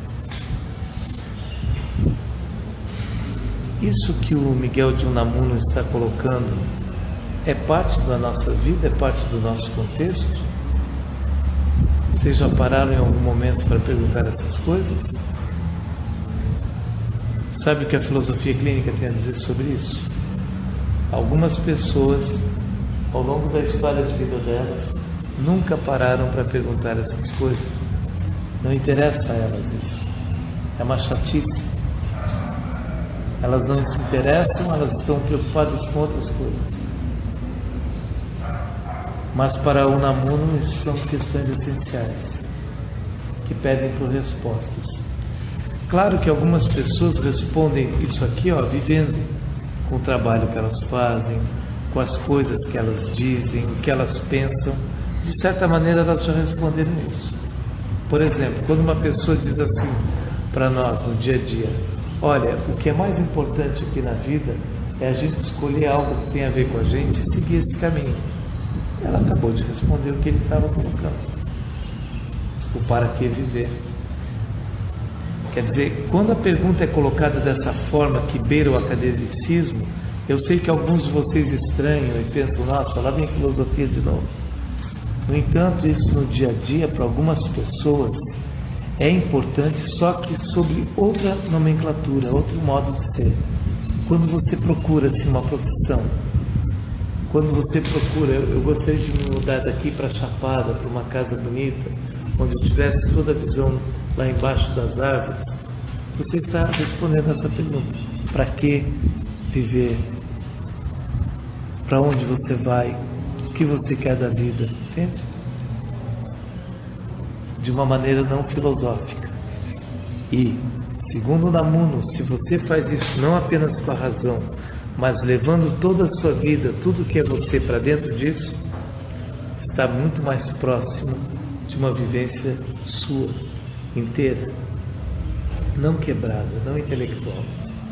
Isso que o Miguel de Unamuno está colocando é parte da nossa vida, é parte do nosso contexto? Vocês já pararam em algum momento para perguntar essas coisas? Sabe o que a filosofia clínica tem a dizer sobre isso? Algumas pessoas, ao longo da história de vida delas, nunca pararam para perguntar essas coisas. Não interessa a elas isso. É uma chatice. Elas não se interessam, elas estão preocupadas com outras coisas. Mas para o Unamuno isso são questões essenciais, que pedem por respostas. Claro que algumas pessoas respondem isso aqui, ó, vivendo, com o trabalho que elas fazem, com as coisas que elas dizem, o que elas pensam. De certa maneira elas já responderam isso. Por exemplo, quando uma pessoa diz assim para nós no dia a dia: olha, o que é mais importante aqui na vida é a gente escolher algo que tem a ver com a gente e seguir esse caminho. Ela acabou de responder o que ele estava colocando. O para que viver. Quer dizer, quando a pergunta é colocada dessa forma que beira o academicismo, eu sei que alguns de vocês estranham e pensam: nossa, lá vem filosofia de novo. No entanto, isso no dia a dia, para algumas pessoas, é importante, só que sob outra nomenclatura, outro modo de ser. Quando você procura assim, uma profissão, quando você procura, eu, eu gostaria de me mudar daqui para Chapada, para uma casa bonita, onde eu tivesse toda a visão lá embaixo das árvores, você está respondendo essa pergunta: para que viver? Para onde você vai? O que você quer da vida? Entende? De uma maneira não filosófica. E, segundo Unamuno, se você faz isso não apenas com a razão, mas levando toda a sua vida, tudo que é você para dentro disso, está muito mais próximo de uma vivência sua, inteira, não quebrada, não intelectual.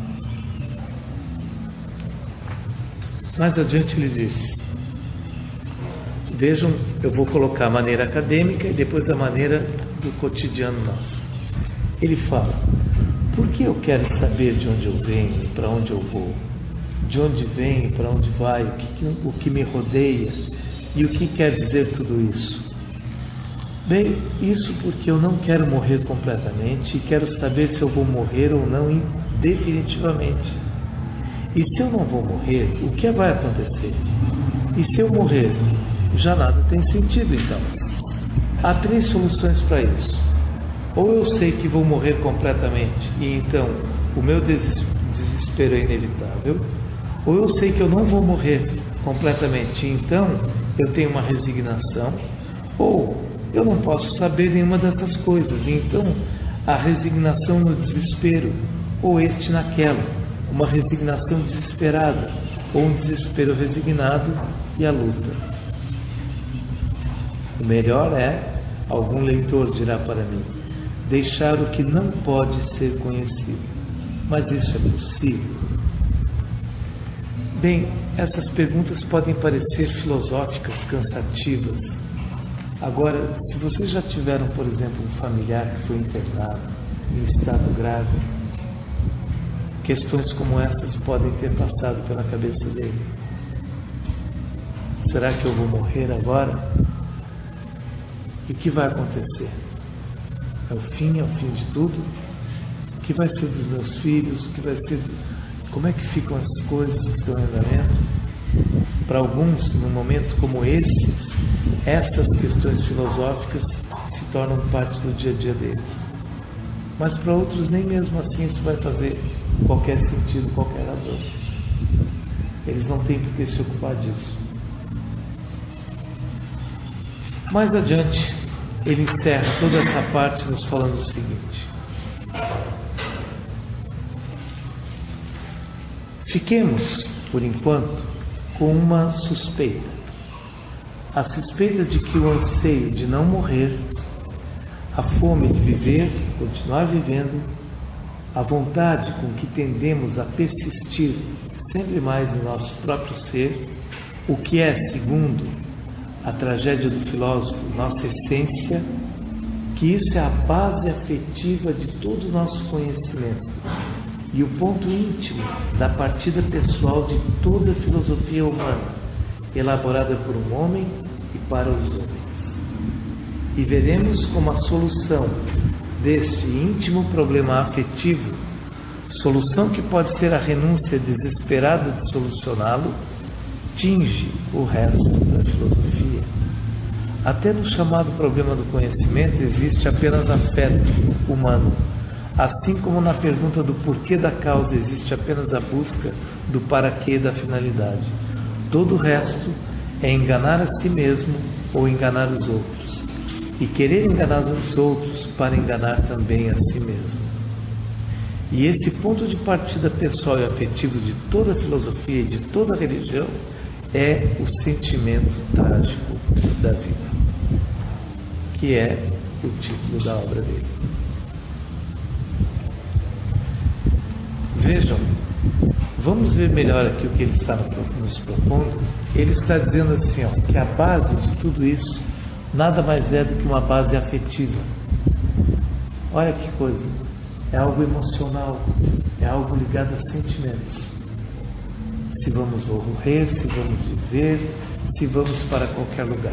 Mais adiante ele diz: vejam, eu vou colocar a maneira acadêmica e depois a maneira do cotidiano nosso. Ele fala: por que eu quero saber de onde eu venho e para onde eu vou? De onde vem e para onde vai? O que, o que me rodeia? E o que quer dizer tudo isso? Bem, isso porque eu não quero morrer completamente e quero saber se eu vou morrer ou não definitivamente. E se eu não vou morrer, o que vai acontecer? E se eu morrer, já nada tem sentido então. Há três soluções para isso. Ou eu sei que vou morrer completamente e então o meu desespero é inevitável, ou eu sei que eu não vou morrer completamente e então eu tenho uma resignação, ou eu não posso saber nenhuma dessas coisas e então a resignação no desespero, ou este naquela, uma resignação desesperada, ou um desespero resignado e a luta. O melhor é, algum leitor dirá para mim, deixar o que não pode ser conhecido. Mas isso é possível? Bem, essas perguntas podem parecer filosóficas, cansativas. Agora, se vocês já tiveram, por exemplo, um familiar que foi internado em estado grave, questões como essas podem ter passado pela cabeça dele. Será que eu vou morrer agora? E o que vai acontecer? É o fim, é o fim de tudo? O que vai ser dos meus filhos? O que vai ser? Como é que ficam as coisas que estão em andamento? Para alguns, num momento como esse, essas questões filosóficas se tornam parte do dia a dia deles. Mas para outros, nem mesmo assim isso vai fazer qualquer sentido, qualquer razão. Eles não têm por que se ocupar disso. Mais adiante, ele encerra toda essa parte nos falando o seguinte: fiquemos, por enquanto, com uma suspeita. A suspeita de que o anseio de não morrer, a fome de viver, continuar vivendo, a vontade com que tendemos a persistir sempre mais em nosso próprio ser, o que é, segundo a tragédia do filósofo, nossa essência, que isso é a base afetiva de todo o nosso conhecimento e o ponto íntimo da partida pessoal de toda a filosofia humana, elaborada por um homem e para os homens. E veremos como a solução deste íntimo problema afetivo, solução que pode ser a renúncia desesperada de solucioná-lo, tinge o resto da filosofia. Até no chamado problema do conhecimento existe apenas afeto humano, assim como na pergunta do porquê da causa existe apenas a busca do para-quê da finalidade. Todo o resto é enganar a si mesmo ou enganar os outros, e querer enganar os outros para enganar também a si mesmo. E esse ponto de partida pessoal e afetivo de toda a filosofia e de toda a religião é o sentimento trágico da vida, que é o título da obra dele. Vejam, vamos ver melhor aqui o que ele está nos propondo. Ele está dizendo assim, ó, que a base de tudo isso nada mais é do que uma base afetiva. Olha que coisa, é algo emocional, é algo ligado a sentimentos. Se vamos morrer, se vamos viver, se vamos para qualquer lugar.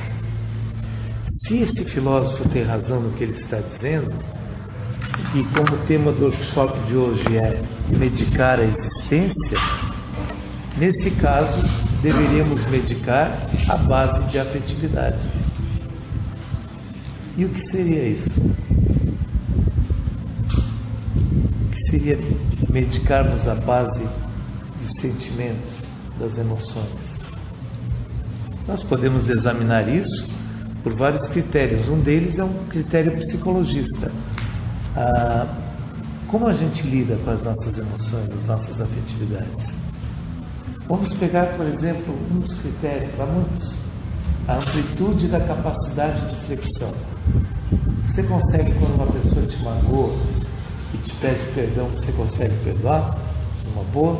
Se esse filósofo tem razão no que ele está dizendo, e como o tema do workshop de hoje é medicar a existência, nesse caso deveríamos medicar a base de afetividade. E o que seria isso? O que seria medicarmos a base dos sentimentos, das emoções? Nós podemos examinar isso por vários critérios. Um deles é um critério psicologista. Ah, como a gente lida com as nossas emoções, as nossas afetividades? Vamos pegar, por exemplo, um dos critérios, há muitos, a amplitude da capacidade de flexão. Você consegue, quando uma pessoa te magoa e te pede perdão, você consegue perdoar numa boa?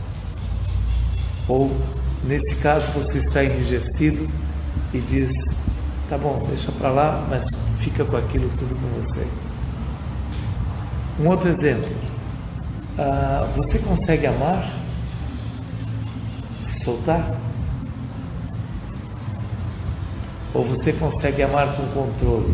Ou, nesse caso, você está enrijecido e diz, tá bom, deixa para lá, mas fica com aquilo tudo com você. Um outro exemplo, ah, você consegue amar, se soltar? Ou você consegue amar com controle,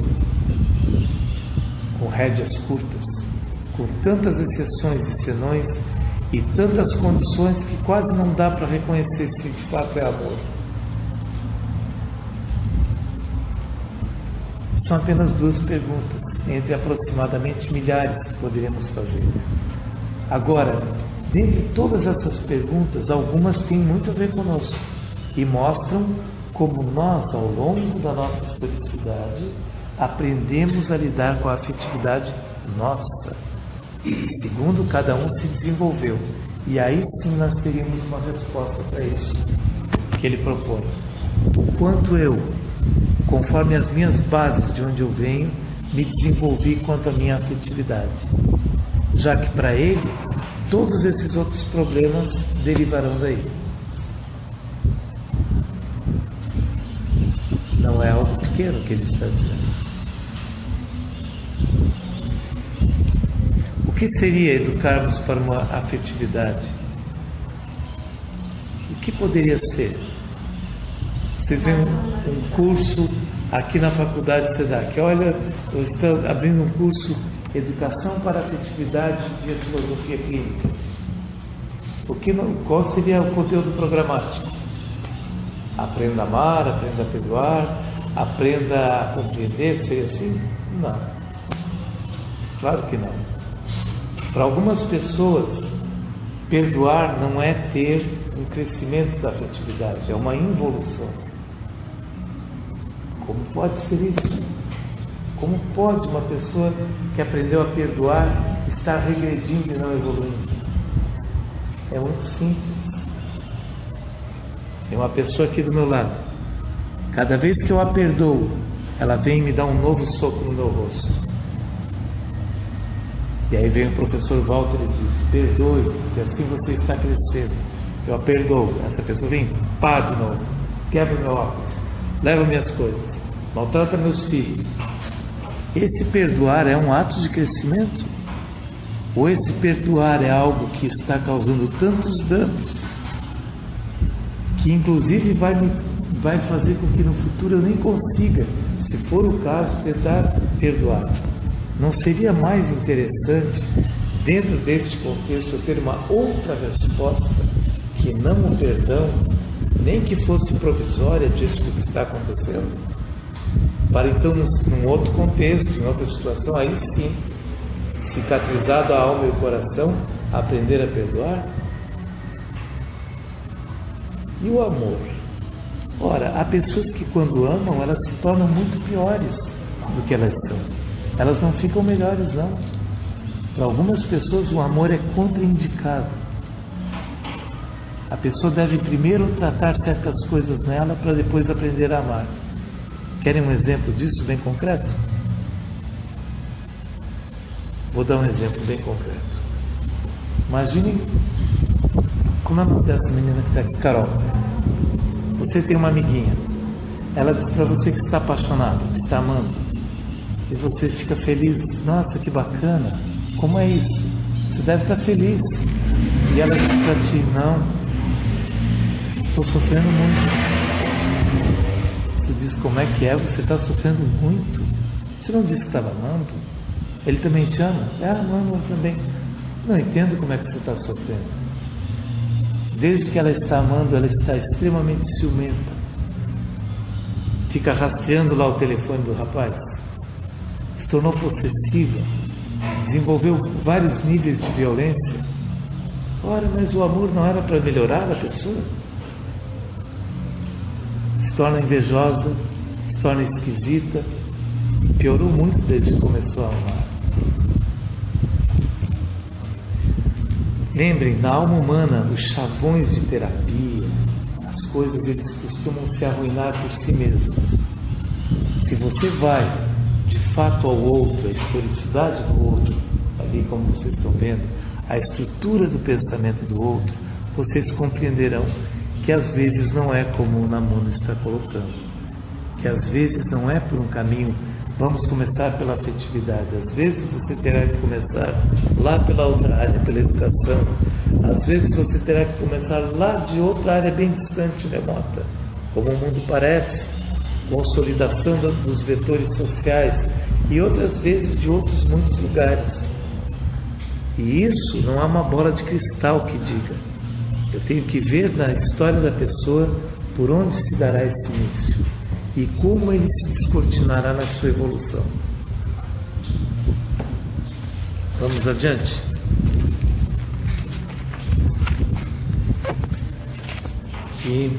com rédeas curtas, com tantas exceções e senões e tantas condições que quase não dá para reconhecer se de fato é amor? São apenas duas perguntas. entre aproximadamente milhares que poderíamos fazer. Agora, dentre todas essas perguntas, algumas têm muito a ver conosco e mostram como nós, ao longo da nossa historicidade, aprendemos a lidar com a afetividade nossa, segundo cada um se desenvolveu. E aí sim nós teríamos uma resposta para isso que ele propõe. O quanto eu, conforme as minhas bases de onde eu venho, me desenvolvi quanto à minha afetividade, já que para ele todos esses outros problemas derivarão daí. Não é algo pequeno que ele está dizendo. O que seria educarmos para uma afetividade? O que poderia ser? Vocês veem um, um curso aqui na faculdade C E D A C, olha, eu estou abrindo um curso Educação para a Afetividade de Filosofia Clínica. O que, qual seria o conteúdo programático? Aprenda a amar, aprenda a perdoar, aprenda a compreender, seria assim? Não. Claro que não. Para algumas pessoas, perdoar não é ter um crescimento da afetividade, é uma involução. Como pode ser isso? Como pode uma pessoa que aprendeu a perdoar estar regredindo e não evoluindo? É muito simples. Tem uma pessoa aqui do meu lado. Cada vez que eu a perdoo, ela vem e me dá um novo soco no meu rosto. E aí vem o professor Walter e diz: perdoe, porque assim você está crescendo. Eu a perdoo. Essa pessoa vem, pá de novo, quebra meu óculos, leva minhas coisas, maltrata meus filhos. Esse perdoar é um ato de crescimento? Ou esse perdoar é algo que está causando tantos danos que inclusive vai, me, vai fazer com que no futuro eu nem consiga, se for o caso, tentar perdoar? Não seria mais interessante, dentro deste contexto, eu ter uma outra resposta que não o perdão, nem que fosse provisória diante do que está acontecendo? Para então, num outro contexto, em outra situação, aí sim, cicatrizado a alma e o coração, aprender a perdoar? E o amor? Ora, há pessoas que quando amam, elas se tornam muito piores do que elas são. Elas não ficam melhores, não. Para algumas pessoas o amor é contraindicado. A pessoa deve primeiro tratar certas coisas nela para depois aprender a amar. Querem um exemplo disso bem concreto? Vou dar um exemplo bem concreto. Imagine como é o nome dessa menina que está aqui, Carol. Você tem uma amiguinha. Ela diz para você que está apaixonado, que está amando. E você fica feliz. Nossa, que bacana. Como é isso? Você deve estar feliz. E ela diz para ti: não, estou sofrendo muito. Você diz: como é que é? Você está sofrendo muito. Você não disse que estava amando? Ele também te ama? Ah, não, eu também. Não entendo como é que você está sofrendo. Desde que ela está amando, ela está extremamente ciumenta. Fica rastreando lá o telefone do rapaz. Se tornou possessiva. Desenvolveu vários níveis de violência. Ora, mas o amor não era para melhorar a pessoa? Se torna invejosa, se torna esquisita. Piorou muito desde que começou a amar. Lembrem, na alma humana, os chavões de terapia, as coisas, eles costumam se arruinar por si mesmos. Se você vai, de fato, ao outro, a historicidade do outro, ali como vocês estão vendo, a estrutura do pensamento do outro, vocês compreenderão que às vezes não é como o Namuno está colocando. Que às vezes não é por um caminho, vamos começar pela afetividade. Às vezes você terá que começar lá pela outra área, pela educação. Às vezes você terá que começar lá de outra área bem distante, remota, como o mundo parece, consolidação dos vetores sociais, e outras vezes de outros muitos lugares. E isso não há uma bola de cristal que diga. Eu tenho que ver na história da pessoa por onde se dará esse início e como ele se descortinará na sua evolução. Vamos adiante. E,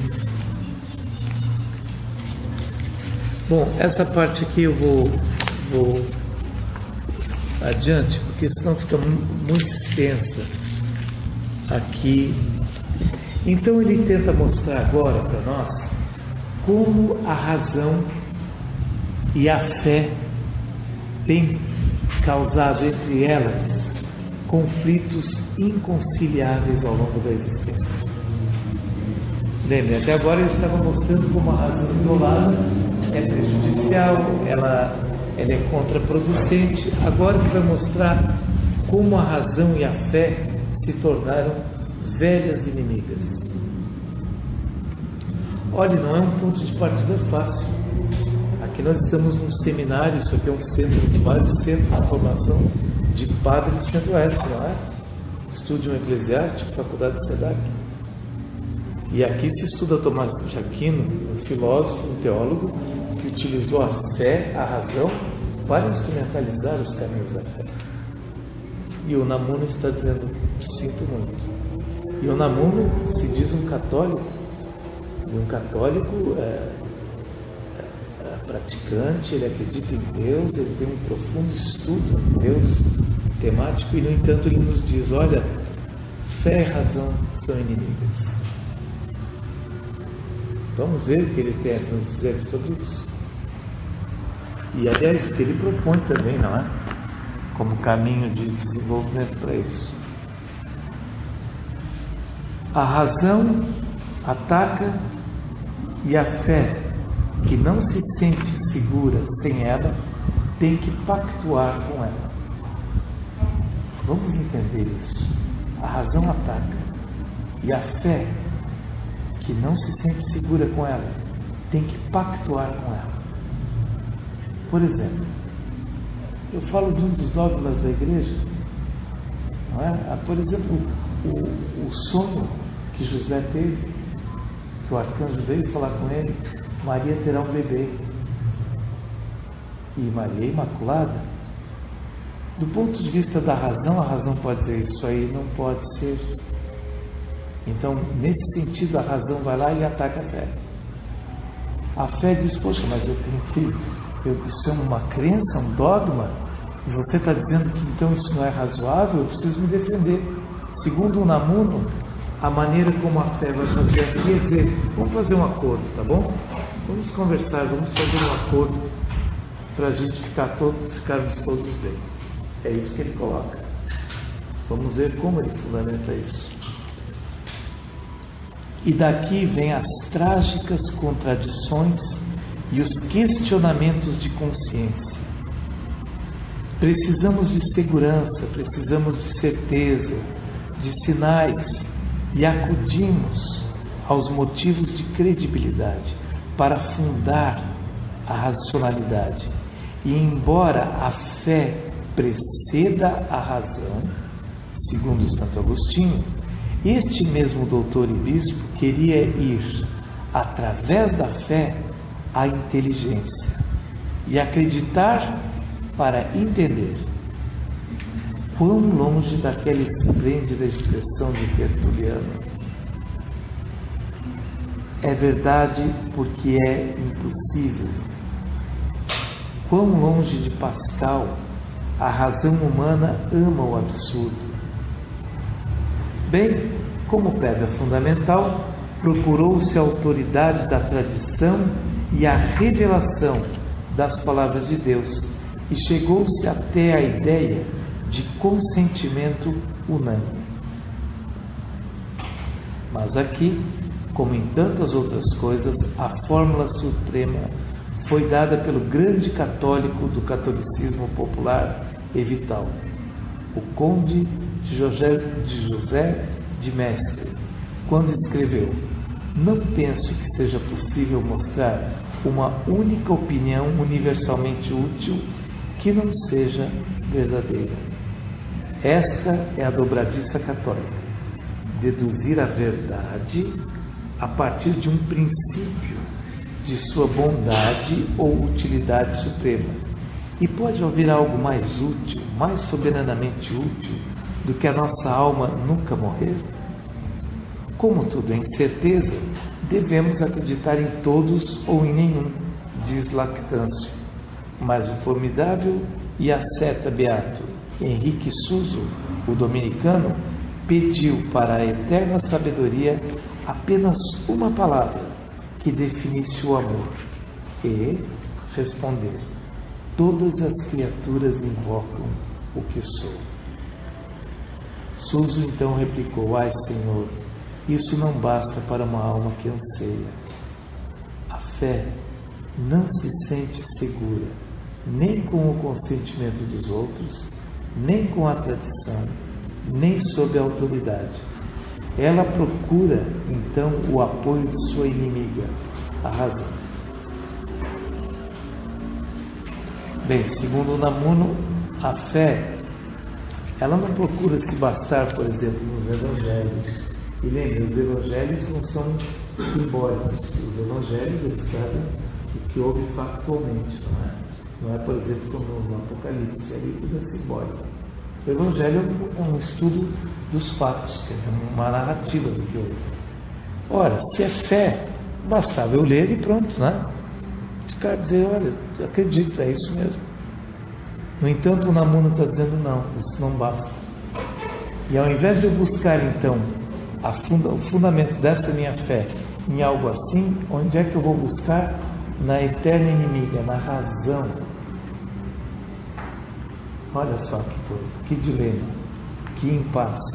bom, essa parte aqui eu vou, vou adiante, porque senão fica muito extensa aqui. Então ele tenta mostrar agora para nós como a razão e a fé têm causado entre elas conflitos inconciliáveis ao longo da existência. Lembre, até agora ele estava mostrando como a razão isolada é prejudicial, ela, ela é contraproducente. Agora ele vai mostrar como a razão e a fé se tornaram velhas inimigas. Olha, não é um ponto de partida fácil. Aqui nós estamos num seminário, isso aqui é um centro, um dos vários centros de formação de padre do Centro-Oeste, não é? Estúdio Eclesiástico, Faculdade de SEDAC. E aqui se estuda Tomás de Aquino, um filósofo, um teólogo, que utilizou a fé, a razão, para instrumentalizar os caminhos da fé. E o Unamuno está dizendo, sinto muito. E o Unamuno se diz um católico, e um católico é, é, é praticante, ele acredita em Deus, ele tem um profundo estudo em Deus temático, e no entanto ele nos diz, olha, fé e razão são inimigas. Vamos ver o que ele quer nos dizer sobre isso. E, aliás, o que ele propõe também, não é? Como caminho de desenvolvimento para isso. A razão ataca e a fé, que não se sente segura sem ela, tem que pactuar com ela. Vamos entender isso. A razão ataca e a fé, que não se sente segura com ela, tem que pactuar com ela. Por exemplo, eu falo de um dos dogmas da igreja, não é? Por exemplo, o, o sonho que José teve, que o arcanjo veio falar com ele, Maria terá um bebê. E Maria é imaculada. Do ponto de vista da razão, a razão pode dizer, isso aí não pode ser. Então, nesse sentido, a razão vai lá e ataca a fé. A fé diz, poxa, mas eu tenho que, eu, isso é uma crença, um dogma, e você está dizendo que então isso não é razoável, eu preciso me defender. Segundo o Unamuno, a maneira como a fé vai fazer aqui é dizer, vamos fazer um acordo, tá bom? Vamos conversar, vamos fazer um acordo para a gente ficar todo, ficarmos todos bem. É isso que ele coloca. Vamos ver como ele fundamenta isso. E daqui vem as trágicas contradições e os questionamentos de consciência. Precisamos de segurança, precisamos de certeza, de sinais, e acudimos aos motivos de credibilidade para fundar a racionalidade. E embora a fé preceda a razão, segundo Santo Agostinho, este mesmo doutor e bispo queria ir, através da fé, à inteligência e acreditar para entender. Quão longe daquela esplêndida expressão de Tertuliano. É verdade porque é impossível. Quão longe de Pascal, a razão humana ama o absurdo. Bem, como pedra fundamental, procurou-se a autoridade da tradição e a revelação das palavras de Deus e chegou-se até a ideia de consentimento unânime. Mas aqui, como em tantas outras coisas, a fórmula suprema foi dada pelo grande católico do catolicismo popular e vital, o conde de José de, José de Mestre, quando escreveu: não penso que seja possível mostrar uma única opinião universalmente útil que não seja verdadeira. Esta é a dobradiça católica, deduzir a verdade a partir de um princípio de sua bondade ou utilidade suprema, E pode haver algo mais útil, mais soberanamente útil, do que a nossa alma nunca morrer? Como tudo é incerteza, devemos acreditar em todos ou em nenhum, diz Lactâncio. Mas o formidável e asceta beato Henrique Suso, o dominicano, pediu para a eterna sabedoria apenas uma palavra que definisse o amor e responder: todas as criaturas invocam o que sou. Suso então replicou: ai, Senhor, isso não basta para uma alma que anseia. A fé não se sente segura nem com o consentimento dos outros, nem com a tradição, nem sob a autoridade. Ela procura, então, o apoio de sua inimiga, a razão. Bem, segundo Unamuno, a fé, ela não procura se bastar, por exemplo, nos evangelhos. E lembre, os evangelhos não são simbólicos. Os evangelhos, eles sabem o que houve factualmente, não é? Não é, por exemplo, como no Apocalipse, ali tudo é simbólico. O evangelho é um estudo dos fatos, é uma narrativa do que houve. Ora, se é fé, bastava eu ler e pronto, né? Ficar dizer, olha, acredito, é isso mesmo. No entanto, o Unamuno está dizendo, não, isso não basta. E ao invés de eu buscar, então, a funda, o fundamento dessa minha fé em algo assim, onde é que eu vou buscar? Na eterna inimiga, na razão. Olha só que coisa, que dilema, que impasse.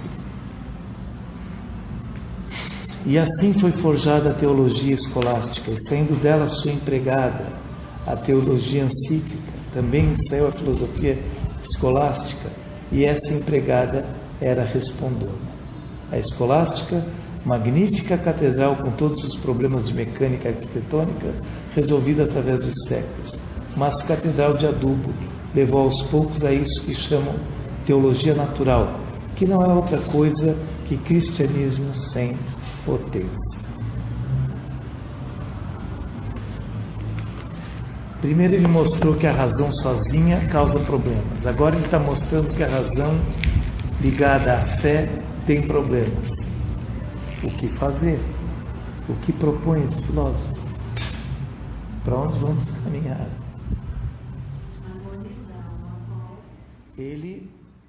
E assim foi forjada a teologia escolástica, e saindo dela sua empregada, a teologia encíclica, também saiu a filosofia escolástica, e essa empregada era a respondona. A escolástica, magnífica catedral com todos os problemas de mecânica arquitetônica, resolvida através dos séculos, mas catedral de adubo, levou aos poucos a isso que chamam teologia natural, que não é outra coisa que cristianismo sem potência. Primeiro ele mostrou que a razão sozinha causa problemas. Agora ele está mostrando que a razão ligada à fé tem problemas. O que fazer? O que propõe esse filósofo? Para onde vamos caminhar? Ele,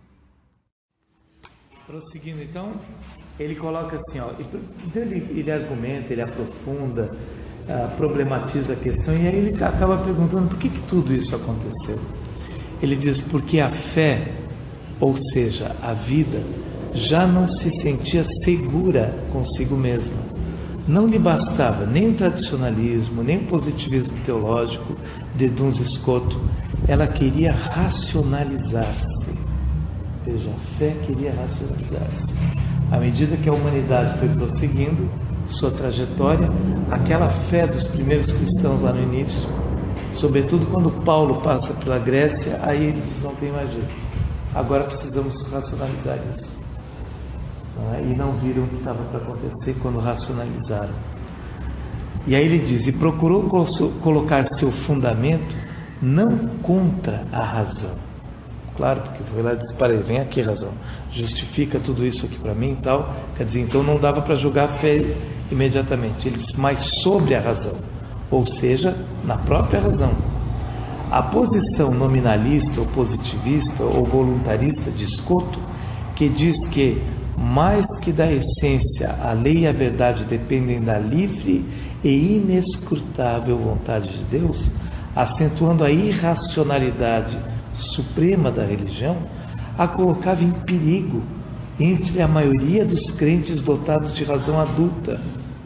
prosseguindo então, ele coloca assim, ó, ele, ele argumenta, ele aprofunda, uh, problematiza a questão, e aí ele acaba perguntando por que, que tudo isso aconteceu. Ele diz, porque a fé, ou seja, a vida, já não se sentia segura consigo mesma. Não lhe bastava nem o tradicionalismo, nem o positivismo teológico de Duns Scoto. Ela queria racionalizar-se. Veja, a fé queria racionalizar-se. À medida que a humanidade foi prosseguindo sua trajetória, aquela fé dos primeiros cristãos lá no início, sobretudo quando Paulo passa pela Grécia, aí eles não têm mais jeito. Agora precisamos racionalizar isso. E não viram o que estava para acontecer quando racionalizaram. E aí ele diz, e procurou colocar seu fundamento não contra a razão. Claro, porque foi lá e disse, para aí, vem aqui razão, justifica tudo isso aqui para mim e tal. Quer dizer, então não dava para jogar a fé imediatamente. Ele disse, mas sobre a razão, ou seja, na própria razão. A posição nominalista ou positivista ou voluntarista de Scoto, que diz que mais que da essência, a lei e a verdade dependem da livre e inescrutável vontade de Deus, acentuando a irracionalidade suprema da religião, a colocava em perigo entre a maioria dos crentes dotados de razão adulta.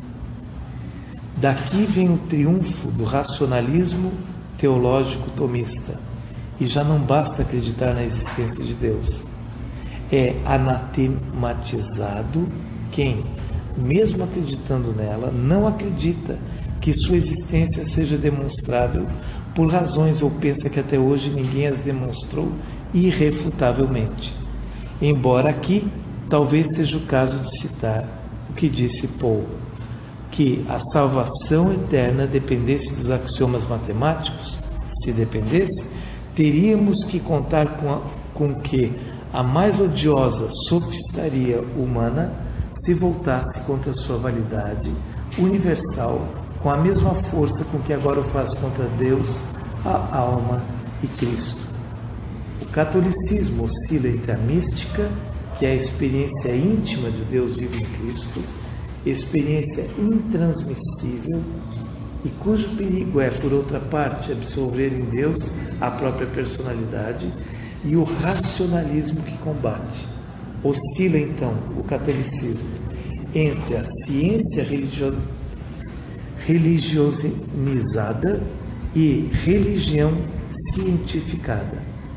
Daqui vem o triunfo do racionalismo teológico tomista, e já não basta acreditar na existência de Deus. É anatematizado quem, mesmo acreditando nela, não acredita que sua existência seja demonstrável por razões ou pensa que até hoje ninguém as demonstrou irrefutavelmente. Embora aqui talvez seja o caso de citar o que disse Paul, que a salvação eterna dependesse dos axiomas matemáticos, se dependesse, teríamos que contar com, a, com que a mais odiosa sofistaria humana se voltasse contra sua validade universal com a mesma força com que agora o faz contra Deus, a alma e Cristo. O catolicismo oscila entre a mística, que é a experiência íntima de Deus vivo em Cristo, experiência intransmissível, e cujo perigo é, por outra parte, absolver em Deus a própria personalidade, e o racionalismo que combate. Oscila, então, o catolicismo entre a ciência religio... religiosinizada e religião cientificada.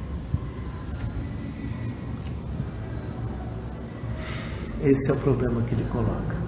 Esse é o problema que ele coloca.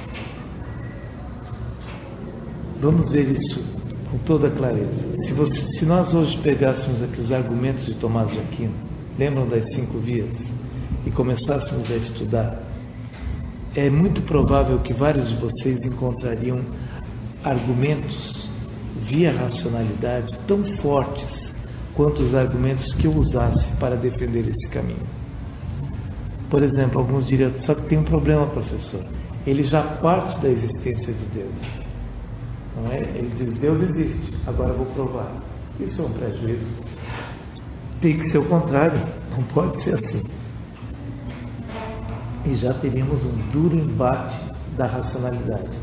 Vamos ver isso com toda clareza. Se, você, se nós hoje pegássemos aqui os argumentos de Tomás de Aquino, lembram das cinco vias, e começássemos a estudar, é muito provável que vários de vocês encontrariam argumentos via racionalidade tão fortes quanto os argumentos que eu usasse para defender esse caminho. Por exemplo, alguns diriam, só que tem um problema, professor. Ele já parte da existência de Deus. Não é? Ele diz, Deus existe, agora eu vou provar. Isso é um prejuízo. Tem que ser o contrário, não pode ser assim. E já teríamos um duro embate da racionalidade.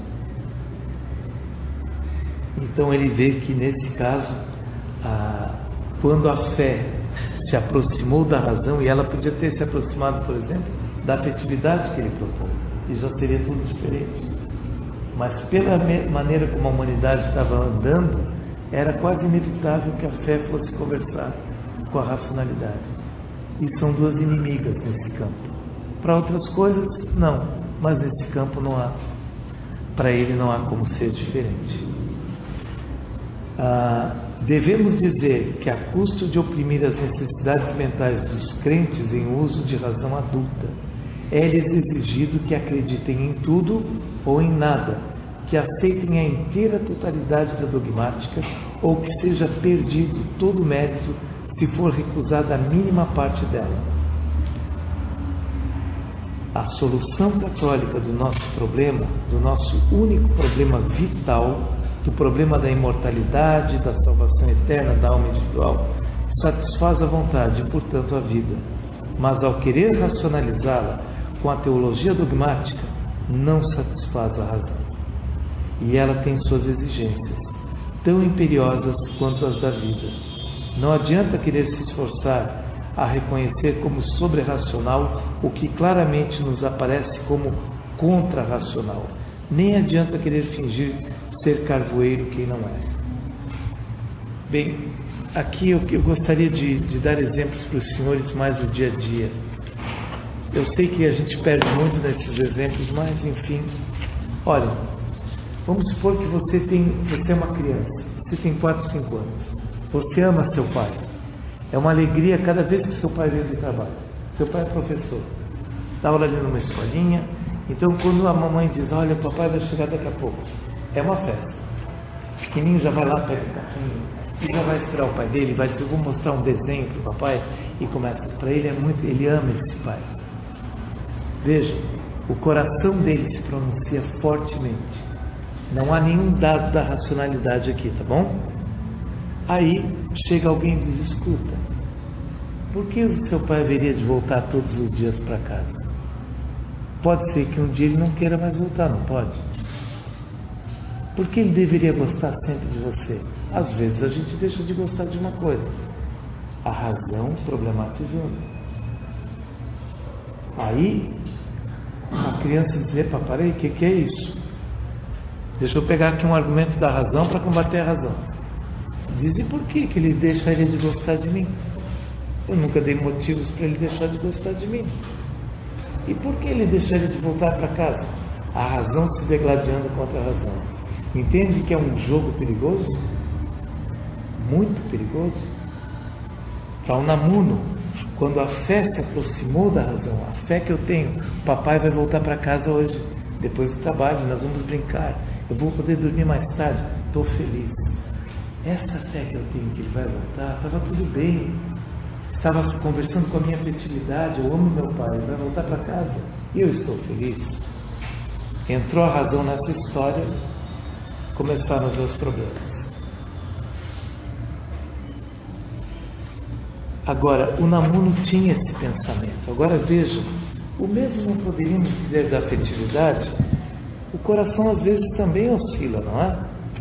Então ele vê que nesse caso, a, quando a fé se aproximou da razão, e ela podia ter se aproximado, por exemplo, da afetividade que ele propôs, e já seria tudo diferente. Mas pela maneira como a humanidade estava andando, era quase inevitável que a fé fosse conversar com a racionalidade. E são duas inimigas nesse campo. Para outras coisas, não, mas nesse campo não há. Para ele não há como ser diferente. Ah, devemos dizer que a custo de oprimir as necessidades mentais dos crentes em uso de razão adulta, é-lhes exigido que acreditem em tudo ou em nada, que aceitem a inteira totalidade da dogmática ou que seja perdido todo o mérito se for recusada a mínima parte dela. A solução católica do nosso problema, do nosso único problema vital, do problema da imortalidade, da salvação eterna da alma individual, satisfaz a vontade e, portanto, a vida. Mas, ao querer racionalizá-la com a teologia dogmática, não satisfaz a razão. E ela tem suas exigências, tão imperiosas quanto as da vida. Não adianta querer se esforçar a reconhecer como sobre-racional o que claramente nos aparece como contra-racional. Nem adianta querer fingir ser carvoeiro quem não é. Bem, aqui eu, eu gostaria de, de dar exemplos para os senhores mais do dia a dia. Eu sei que a gente perde muito nesses exemplos, mas enfim. Olha, vamos supor que você, tem, você é uma criança, você tem quatro, cinco anos. Você ama seu pai. É uma alegria cada vez que seu pai vem do trabalho. Seu pai é professor. Dá aula ali numa escolinha. Então, quando a mamãe diz, olha, papai vai chegar daqui a pouco, é uma festa. O pequenininho já vai lá, pega o carrinho, e já vai esperar o pai dele, vai dizer, vou mostrar um desenho para o papai, e começa. Para ele é muito, ele ama esse pai. Veja, o coração dele se pronuncia fortemente. Não há nenhum dado da racionalidade aqui, tá bom? Aí chega alguém e diz, escuta, por que o seu pai haveria de voltar todos os dias para casa? Pode ser que um dia ele não queira mais voltar, não pode? Por que ele deveria gostar sempre de você? Às vezes a gente deixa de gostar de uma coisa. A razão problematizando. Aí a criança diz, epa, parei, o que, que é isso? Deixa eu pegar aqui um argumento da razão para combater a razão. Diz, e por que, que ele deixaria de gostar de mim? Eu nunca dei motivos para ele deixar de gostar de mim. E por que ele deixaria de voltar para casa? A razão se degladiando contra a razão. Entende que é um jogo perigoso? Muito perigoso. Para o Unamuno, quando a fé se aproximou da razão, a fé que eu tenho, papai vai voltar para casa hoje, depois do trabalho, nós vamos brincar, eu vou poder dormir mais tarde, estou feliz. essa fé que eu tenho que ele vai voltar, estava tudo bem. Estava conversando com a minha fertilidade, eu amo meu pai, ele vai voltar para casa. E eu estou feliz. Entrou a razão nessa história, começaram os meus problemas. Agora, o Namuno tinha esse pensamento. Agora vejam, o mesmo não poderíamos dizer da afetividade. O coração às vezes também oscila, não é?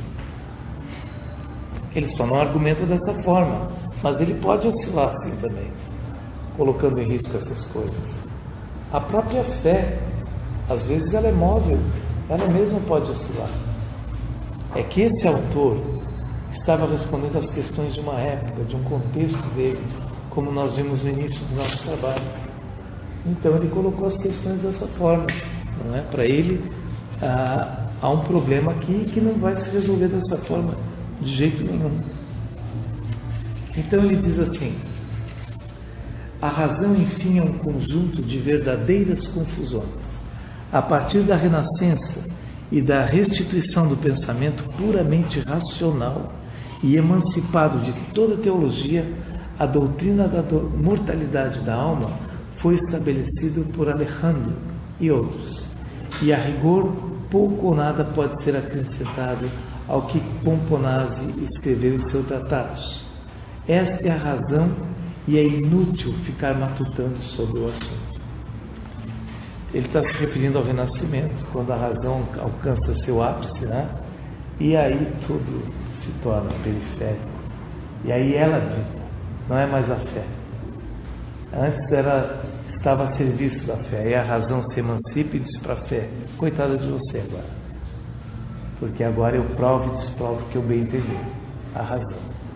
Ele só não argumenta dessa forma, mas ele pode oscilar assim também, colocando em risco essas coisas. A própria fé, às vezes ela é móvel, ela mesma pode oscilar. É que esse autor estava respondendo às questões de uma época, de um contexto dele, como nós vimos no início do nosso trabalho. Então ele colocou as questões dessa forma, não é? Para ele ah, há um problema aqui que não vai se resolver dessa forma de jeito nenhum. Então ele diz assim: a razão, enfim, é um conjunto de verdadeiras confusões. A partir da renascença e da restituição do pensamento puramente racional e emancipado de toda teologia, a doutrina da mortalidade da alma foi estabelecida por Alejandro e outros, e a rigor pouco ou nada pode ser acrescentado ao que Pomponazzi escreveu em seus tratados. Esta é a razão e é inútil ficar matutando sobre o assunto. Ele está se referindo ao Renascimento, quando a razão alcança seu ápice, né? E aí tudo se torna periférico. E aí ela dita, não é mais a fé. Antes era, estava a serviço da fé, e a razão se emancipa e diz para a fé: coitada de você agora, porque agora eu provo e desprovo que eu bem entendi a razão.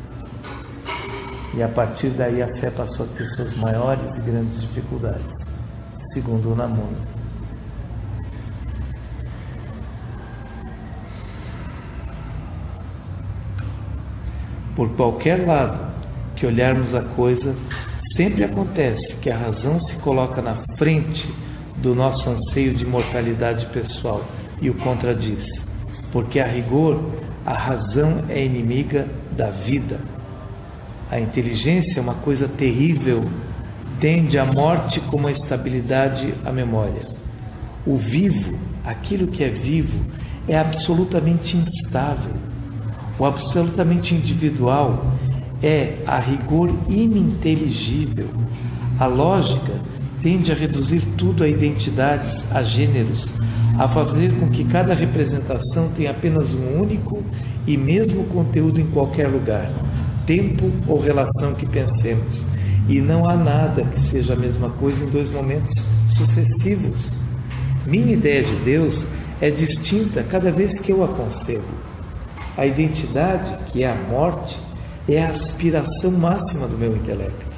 E a partir daí a fé passou a ter suas maiores e grandes dificuldades, segundo o Namuno. Por qualquer lado que olharmos a coisa, sempre acontece que a razão se coloca na frente do nosso anseio de imortalidade pessoal e o contradiz, porque a rigor a razão é inimiga da vida. A inteligência é uma coisa terrível, tende à morte como a estabilidade à memória. O vivo, aquilo que é vivo, é absolutamente instável. O absolutamente individual é, a rigor, ininteligível. A lógica tende a reduzir tudo a identidades, a gêneros, a fazer com que cada representação tenha apenas um único e mesmo conteúdo em qualquer lugar, tempo ou relação que pensemos, e não há nada que seja a mesma coisa em dois momentos sucessivos. Minha ideia de Deus é distinta cada vez que eu a concebo. A identidade, que é a morte, é a aspiração máxima do meu intelecto.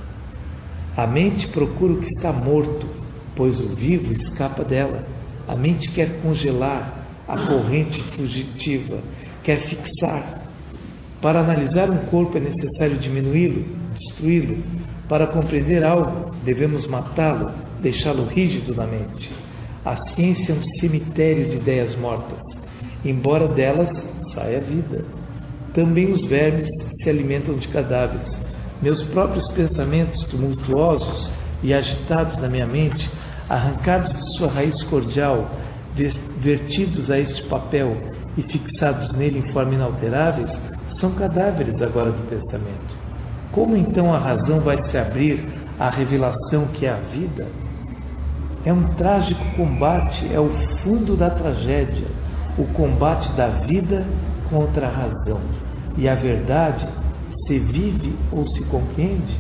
A mente procura o que está morto, pois o vivo escapa dela. A mente quer congelar a corrente fugitiva, quer fixar. Para analisar um corpo é necessário diminuí-lo, destruí-lo. Para compreender algo, devemos matá-lo, deixá-lo rígido na mente. A ciência é um cemitério de ideias mortas, embora delas saia a vida. Também os vermes se alimentam de cadáveres. Meus próprios pensamentos tumultuosos e agitados na minha mente, arrancados de sua raiz cordial, vertidos a este papel e fixados nele em forma inalteráveis, são cadáveres agora do pensamento. Como então a razão vai se abrir à revelação que é a vida? É um trágico combate, é o fundo da tragédia, o combate da vida contra a razão. E a verdade se vive ou se compreende?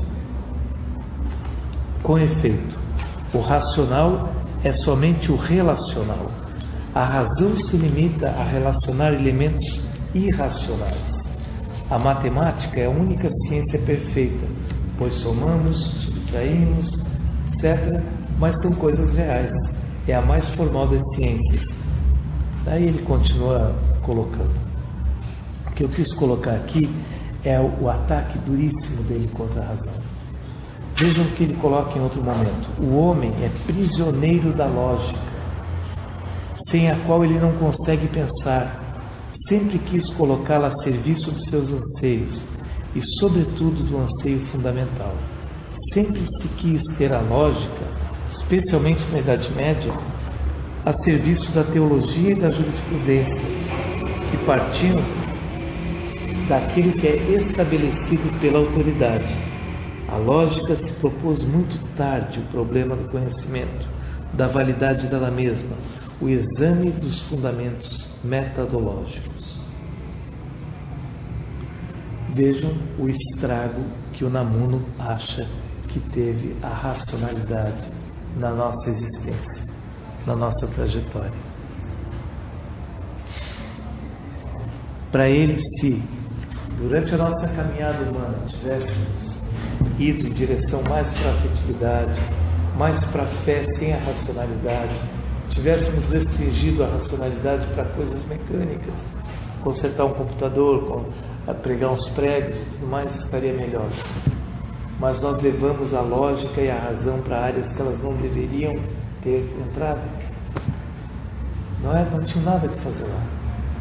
Com efeito, o racional é somente o relacional. A razão se limita a relacionar elementos irracionais. A matemática é a única ciência perfeita, pois somamos, subtraímos, etcétera, mas são coisas reais. É a mais formal das ciências. Daí ele continua colocando. O que eu quis colocar aqui é o, o ataque duríssimo dele contra a razão. Vejam o que ele coloca em outro momento. O homem é prisioneiro da lógica, sem a qual ele não consegue pensar, sempre quis colocá-la a serviço de seus anseios e, sobretudo, do anseio fundamental. Sempre se quis ter a lógica, especialmente na Idade Média, a serviço da teologia e da jurisprudência, que partiam daquilo que é estabelecido pela autoridade. A lógica se propôs muito tarde o problema do conhecimento, da validade dela mesma, o exame dos fundamentos metodológicos. Vejam o estrago que o Namuno acha que teve a racionalidade na nossa existência, na nossa trajetória. Para ele, se durante a nossa caminhada humana tivéssemos ido em direção mais para a afetividade, mais para a fé sem a racionalidade, tivéssemos restringido a racionalidade para coisas mecânicas, consertar um computador, pregar uns pregos e tudo mais, estaria melhor. Mas nós levamos a lógica e a razão para áreas que elas não deveriam ter entrado. Não, é, não tinha nada que fazer lá.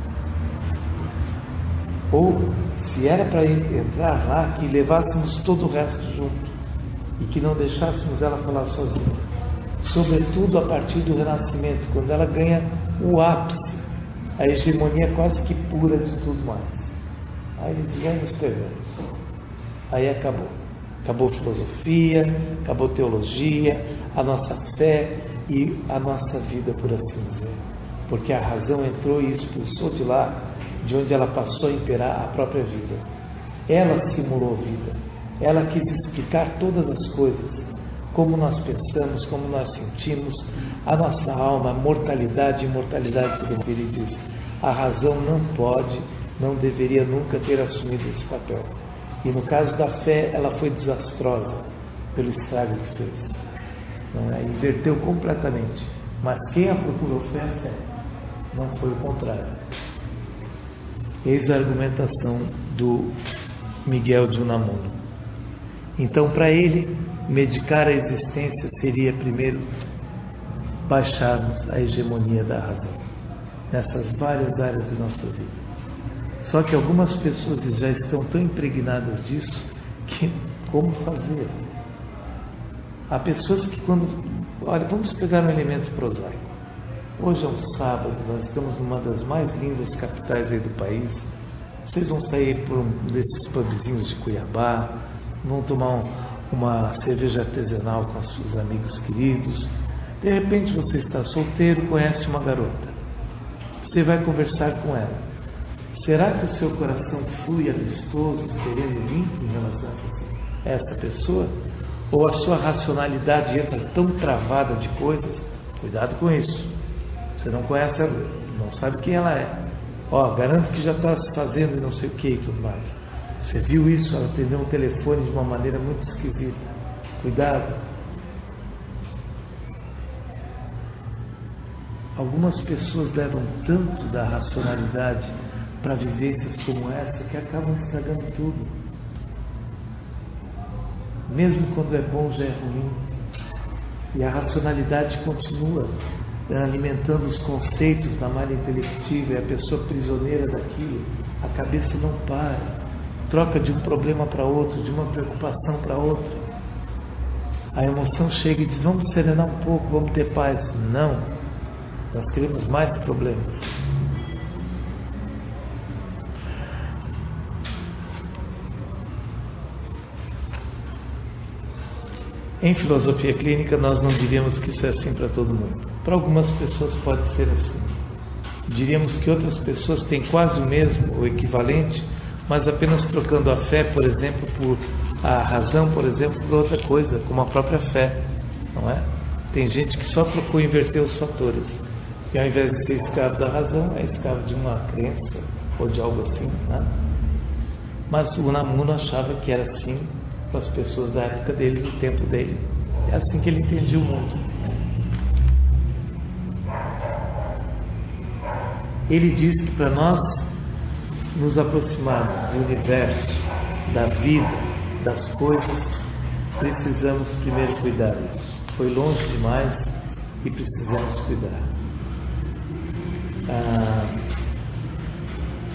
Ou, se era para entrar lá, que levássemos todo o resto junto e que não deixássemos ela falar sozinha. Sobretudo a partir do Renascimento, quando ela ganha o ápice, a hegemonia quase que pura de tudo mais. Aí ele diz, aí nos perdemos. Aí acabou. Acabou filosofia, acabou teologia, a nossa fé e a nossa vida, por assim dizer. Porque a razão entrou e expulsou de lá, de onde ela passou a imperar a própria vida. Ela simulou vida. Ela quis explicar todas as coisas, como nós pensamos, como nós sentimos, a nossa alma, a mortalidade e imortalidade do que ele diz. A razão não pode, não deveria nunca ter assumido esse papel. E no caso da fé, ela foi desastrosa pelo estrago que fez. Não é? Inverteu completamente. Mas quem a procurou fé, a fé. Não foi o contrário. Eis a argumentação do Miguel de Unamuno. Então, para ele, medicar a existência seria primeiro baixarmos a hegemonia da razão nessas várias áreas de nossa vida. Só que algumas pessoas já estão tão impregnadas disso que como fazer? Há pessoas que quando... Olha, vamos pegar um elemento prosaico. Hoje é um sábado, nós estamos numa das mais lindas capitais aí do país. Vocês vão sair por um desses pubzinhos de Cuiabá, vão tomar um, uma cerveja artesanal com os seus amigos queridos. De repente você está solteiro, conhece uma garota. Você vai conversar com ela. Será que o seu coração flui amistoso, sereno e limpo em relação a essa pessoa? Ou a sua racionalidade entra tão travada de coisas? Cuidado com isso. Você não conhece ela, não sabe quem ela é. Ó, garanto que já está se fazendo e não sei o que e tudo mais. Você viu isso? Ela atendeu um telefone de uma maneira muito esquisita. Cuidado. Algumas pessoas levam tanto da racionalidade para vivências como essa que acabam estragando tudo. Mesmo quando é bom, já é ruim. E a racionalidade continua alimentando os conceitos da malha intelectiva e a pessoa prisioneira daquilo. A cabeça não para. Troca de um problema para outro, de uma preocupação para outra. A emoção chega e diz, vamos serenar um pouco, vamos ter paz. Não. Nós queremos mais problemas. Em filosofia clínica, nós não diríamos que isso é assim para todo mundo. Para algumas pessoas pode ser assim. Diríamos que outras pessoas têm quase o mesmo, ou equivalente, mas apenas trocando a fé, por exemplo, por a razão, por exemplo, por outra coisa, como a própria fé, não é? Tem gente que só procura inverter os fatores. E ao invés de ser escravo da razão, é escravo de uma crença, ou de algo assim, né? Mas o Unamuno achava que era assim com as pessoas da época dele, do tempo dele. É assim que ele entendia o mundo. Ele diz que para nós nos aproximarmos do universo, da vida, das coisas, precisamos primeiro cuidar disso. Foi longe demais e precisamos cuidar. Ah,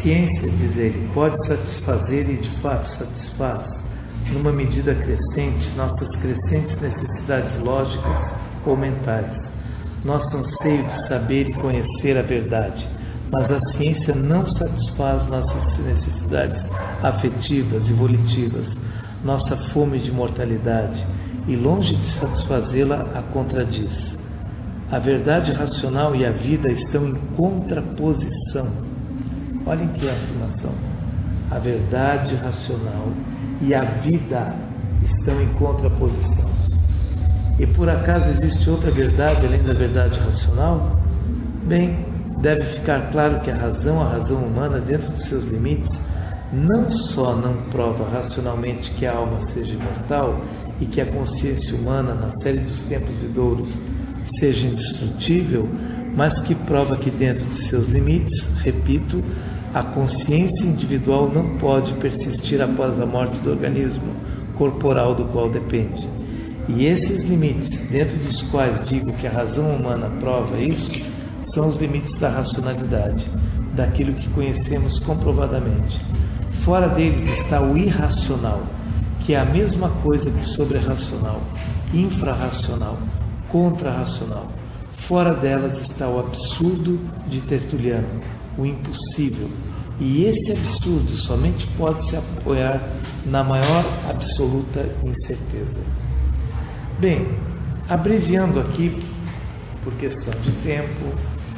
ciência, diz ele, pode satisfazer e de fato satisfaz, numa medida crescente, nossas crescentes necessidades lógicas ou mentais, nosso anseio de saber e conhecer a verdade, mas a ciência não satisfaz nossas necessidades afetivas e volitivas, nossa fome de mortalidade, e longe de satisfazê-la, a contradiz. A verdade racional e a vida estão em contraposição. Olhem que afirmação. A verdade racional e a vida estão em contraposição. E por acaso existe outra verdade além da verdade racional? Bem, deve ficar claro que a razão, a razão humana, dentro dos seus limites, não só não prova racionalmente que a alma seja imortal e que a consciência humana, na série dos tempos vidouros, seja indestrutível, mas que prova que dentro de seus limites, repito, a consciência individual não pode persistir após a morte do organismo corporal do qual depende. E esses limites, dentro dos quais digo que a razão humana prova isso, são os limites da racionalidade, daquilo que conhecemos comprovadamente. Fora deles está o irracional, que é a mesma coisa que sobre-racional, infrarracional, contra-racional. Fora delas está o absurdo de Tertuliano, o impossível. E esse absurdo somente pode se apoiar na maior absoluta incerteza. Bem, abreviando aqui, por questão de tempo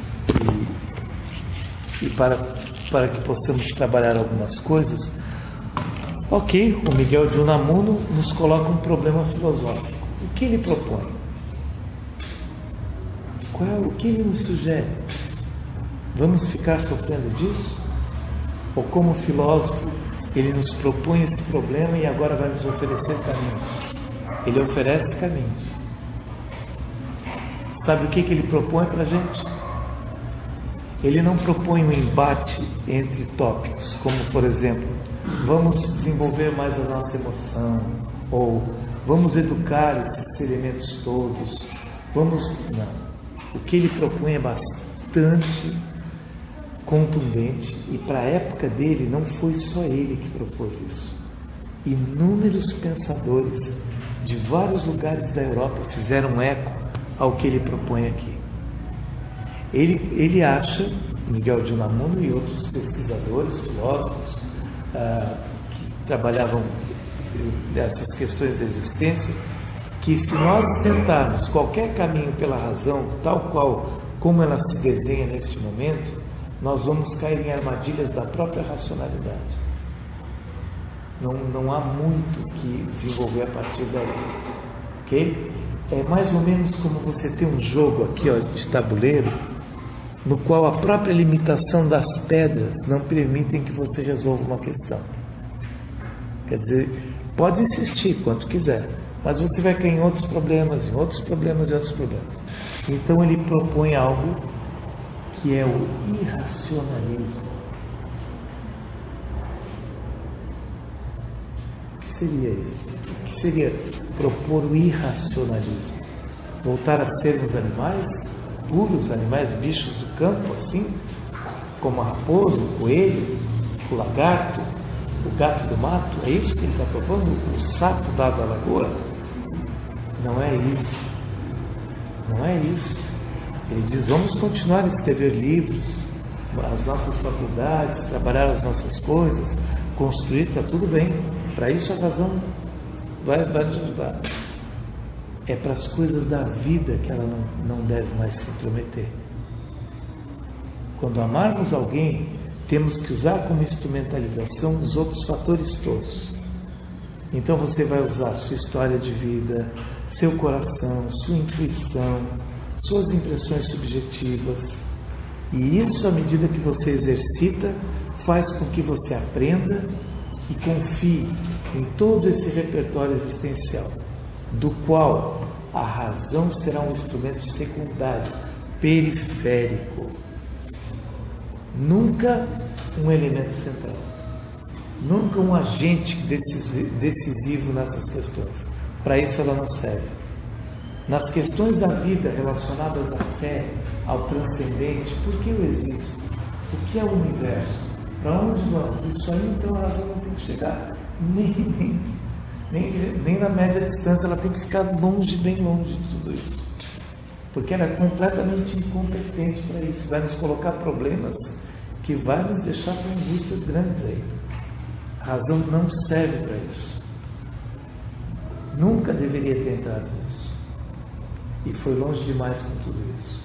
e, e para, para que possamos trabalhar algumas coisas, ok, o Miguel de Unamuno nos coloca um problema filosófico. O que ele propõe? Qual é, o que ele nos sugere? Vamos ficar sofrendo disso? Ou como filósofo, ele nos propõe esse problema e agora vai nos oferecer caminhos? Ele oferece caminhos. Sabe o que, que ele propõe para a gente? Ele não propõe um embate entre tópicos, como por exemplo, vamos desenvolver mais a nossa emoção, ou vamos educar esses elementos todos, vamos... Não. O que ele propõe é bastante contundente, e para a época dele não foi só ele que propôs isso. Inúmeros pensadores de vários lugares da Europa fizeram eco ao que ele propõe aqui. Ele, ele acha, Miguel de Unamuno e outros pesquisadores, filósofos, ah, que trabalhavam nessas questões da existência, que se nós tentarmos qualquer caminho pela razão, tal qual como ela se desenha neste momento, nós vamos cair em armadilhas da própria racionalidade. Não, não há muito que desenvolver a partir daí. Ok? É mais ou menos como você tem um jogo aqui, ó, de tabuleiro, no qual a própria limitação das pedras não permitem que você resolva uma questão. Quer dizer, pode insistir quanto quiser, mas você vai cair em outros problemas, em outros problemas e outros problemas. Então ele propõe algo que é o irracionalismo. O que seria isso? O que seria propor o irracionalismo? Voltar a sermos animais puros, animais bichos do campo, assim, como a raposa, o coelho, o lagarto, o gato do mato? É isso que ele está propondo? O sapo da lagoa? Não é isso. Não é isso. Ele diz, vamos continuar a escrever livros, as nossas faculdades, trabalhar as nossas coisas, construir, está tudo bem. Para isso a razão vai, vai nos ajudar. É para as coisas da vida que ela não, não deve mais se intrometer. Quando amarmos alguém, temos que usar como instrumentalização os outros fatores todos. Então você vai usar sua história de vida, seu coração, sua intuição, suas impressões subjetivas. E isso, à medida que você exercita, faz com que você aprenda e confie em todo esse repertório existencial, do qual a razão será um instrumento secundário, periférico. Nunca um elemento central. Nunca um agente decisivo nessas questões. Para isso ela não serve. Nas questões da vida relacionadas à fé, ao transcendente, por que eu existo? O que é o universo? Para onde vamos? Isso aí, então, a razão não tem que chegar nem, nem, nem, nem na média distância, ela tem que ficar longe, bem longe de tudo isso. Porque ela é completamente incompetente para isso. Vai nos colocar problemas que vai nos deixar com angústias grandes aí. A razão não serve para isso. Nunca deveria ter entrado nisso. E foi longe demais com tudo isso.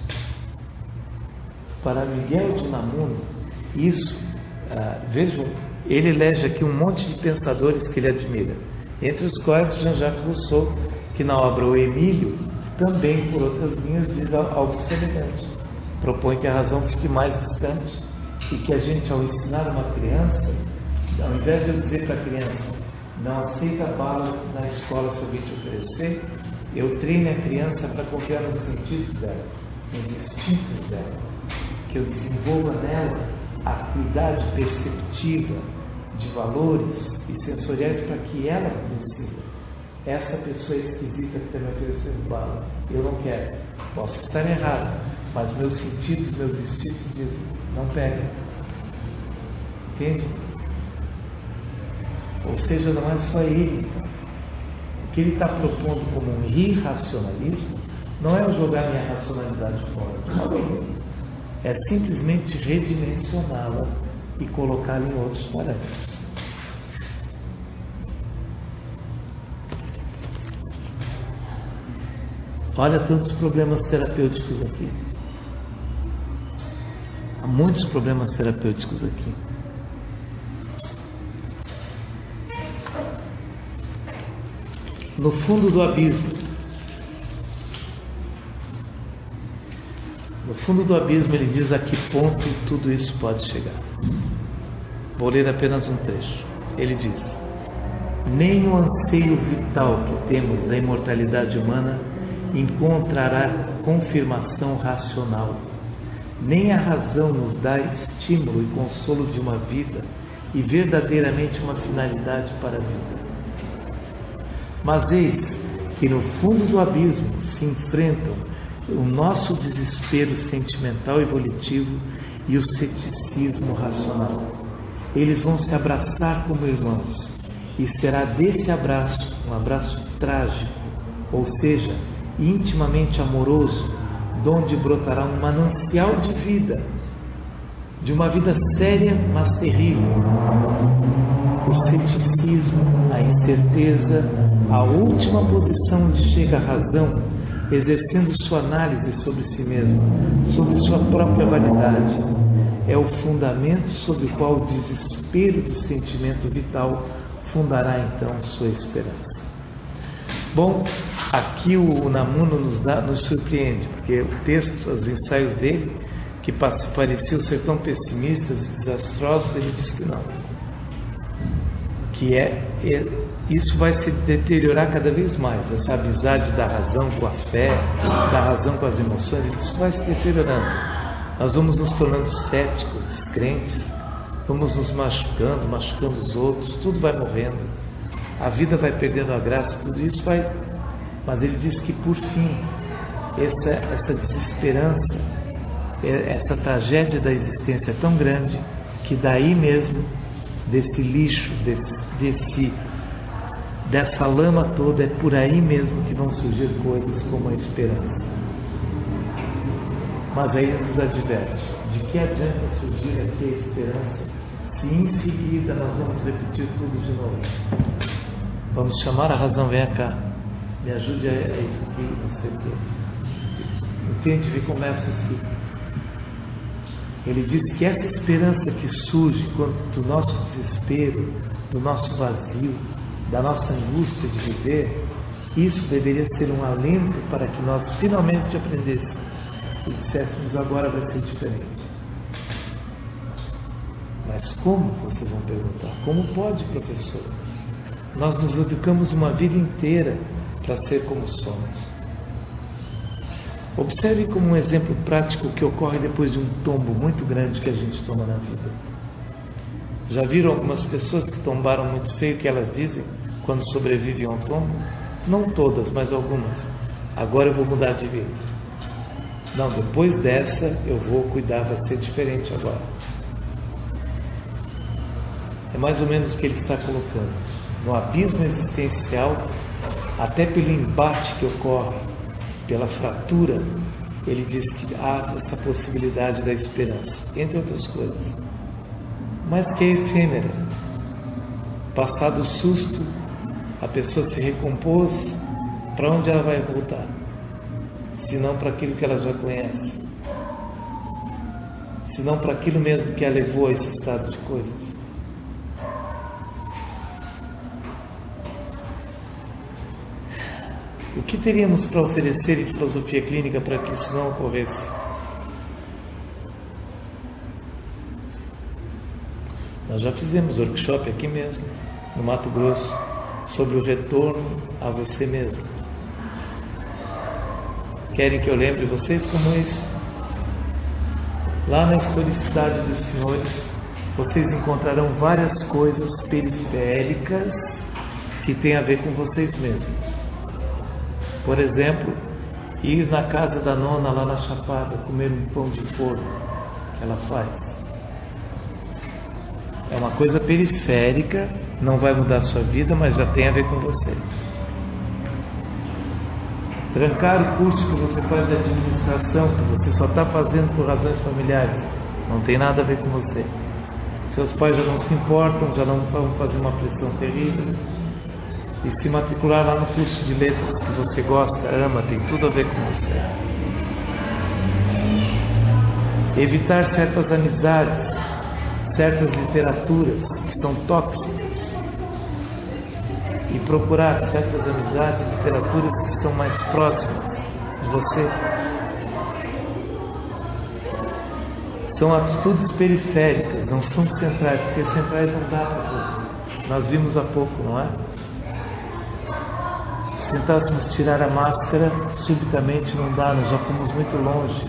Para Miguel de Unamuno, isso, ah, vejam, ele elege aqui um monte de pensadores que ele admira, entre os quais Jean-Jacques Rousseau, que na obra O Emílio, também por outras linhas diz algo semelhante. Propõe que a razão fique mais distante e que a gente, ao ensinar uma criança, ao invés de eu dizer para a criança, não aceita bala na escola se alguém te oferecer, eu treino a criança para confiar nos sentidos dela, nos instintos dela, que eu desenvolva nela a acuidade perceptiva de valores e sensoriais para que ela decida. Essa pessoa esquisita que está me oferecendo bala, eu não quero. Posso estar errado, mas meus sentidos, meus instintos dizem, não pega. Entende? Ou seja, não é só ele. O que ele está propondo como um irracionalismo não é eu jogar minha racionalidade fora. É simplesmente redimensioná-la e colocá-la em outros parâmetros. Olha tantos problemas terapêuticos aqui. Há muitos problemas terapêuticos aqui. No fundo do abismo. No fundo do abismo ele diz a que ponto tudo isso pode chegar. Vou ler apenas um trecho. Ele diz: nem o anseio vital que temos da imortalidade humana encontrará confirmação racional. Nem a razão nos dá estímulo e consolo de uma vida e verdadeiramente uma finalidade para a vida. Mas eis que no fundo do abismo se enfrentam o nosso desespero sentimental e volitivo e o ceticismo racional. Eles vão se abraçar como irmãos e será desse abraço, um abraço trágico, ou seja, intimamente amoroso, donde brotará um manancial de vida, de uma vida séria, mas terrível. O ceticismo, a incerteza, a última posição onde chega a razão, exercendo sua análise sobre si mesmo, sobre sua própria validade, é o fundamento sobre o qual o desespero do sentimento vital fundará então sua esperança. Bom, aqui o Unamuno nos, dá, nos surpreende, porque o texto, os ensaios dele, que pareciam ser tão pessimistas e desastrosos, ele diz que não. Que é, é, isso vai se deteriorar cada vez mais, essa amizade da razão com a fé, da razão com as emoções, isso vai se deteriorando. Nós vamos nos tornando céticos, descrentes, vamos nos machucando, machucando os outros, tudo vai morrendo. A vida vai perdendo a graça, tudo isso vai... Mas ele diz que, por fim, essa, essa desesperança, essa tragédia da existência é tão grande que daí mesmo, desse lixo, desse, desse, dessa lama toda, é por aí mesmo que vão surgir coisas como a esperança. Mas aí ele nos adverte, de que adianta surgir aqui a esperança, se em seguida nós vamos repetir tudo de novo. Vamos chamar a razão, vem cá, me ajude a, a isso aqui, não sei o quê. Entende? Ele começa assim. Ele diz que essa esperança que surge do nosso desespero, do nosso vazio, da nossa angústia de viver, isso deveria ser um alento para que nós finalmente aprendêssemos e disséssemos, agora vai ser diferente. Mas como, vocês vão perguntar? Como pode, professor? Nós nos educamos uma vida inteira para ser como somos. Observe como um exemplo prático que ocorre depois de um tombo muito grande que a gente toma na vida. Já viram algumas pessoas que tombaram muito feio, que elas dizem, quando sobrevivem a um tombo? Não todas, mas algumas. Agora eu vou mudar de vida. Não, depois dessa eu vou cuidar, vai ser diferente agora. mais ou menos o que ele está colocando. No abismo existencial, até pelo embate que ocorre, pela fratura, ele diz que há essa possibilidade da esperança, entre outras coisas, mas que é efêmera. Passado o susto, a pessoa se recompôs, para onde ela vai voltar? Se não para aquilo que ela já conhece, se não para aquilo mesmo que a levou a esse estado de coisas. O que teríamos para oferecer em filosofia clínica para que isso não ocorresse? Nós já fizemos workshop aqui mesmo, no Mato Grosso, sobre o retorno a você mesmo. Querem que eu lembre vocês como isso? Lá na historicidade dos senhores, vocês encontrarão várias coisas periféricas que têm a ver com vocês mesmos. Por exemplo, ir na casa da nona lá na Chapada, comer um pão de forno que ela faz. É uma coisa periférica, não vai mudar a sua vida, mas já tem a ver com você. Trancar o curso que você faz de administração, que você só está fazendo por razões familiares, não tem nada a ver com você. Seus pais já não se importam, já não vão fazer uma pressão terrível. E se matricular lá no curso de letras que você gosta, ama, tem tudo a ver com você. Evitar certas amizades, certas literaturas que são tóxicas. E procurar certas amizades e literaturas que são mais próximas de você. São atitudes periféricas, não são centrais, porque centrais não dá para fazer. Nós vimos há pouco, não é? Se tentássemos tirar a máscara, subitamente não dá, nós já fomos muito longe.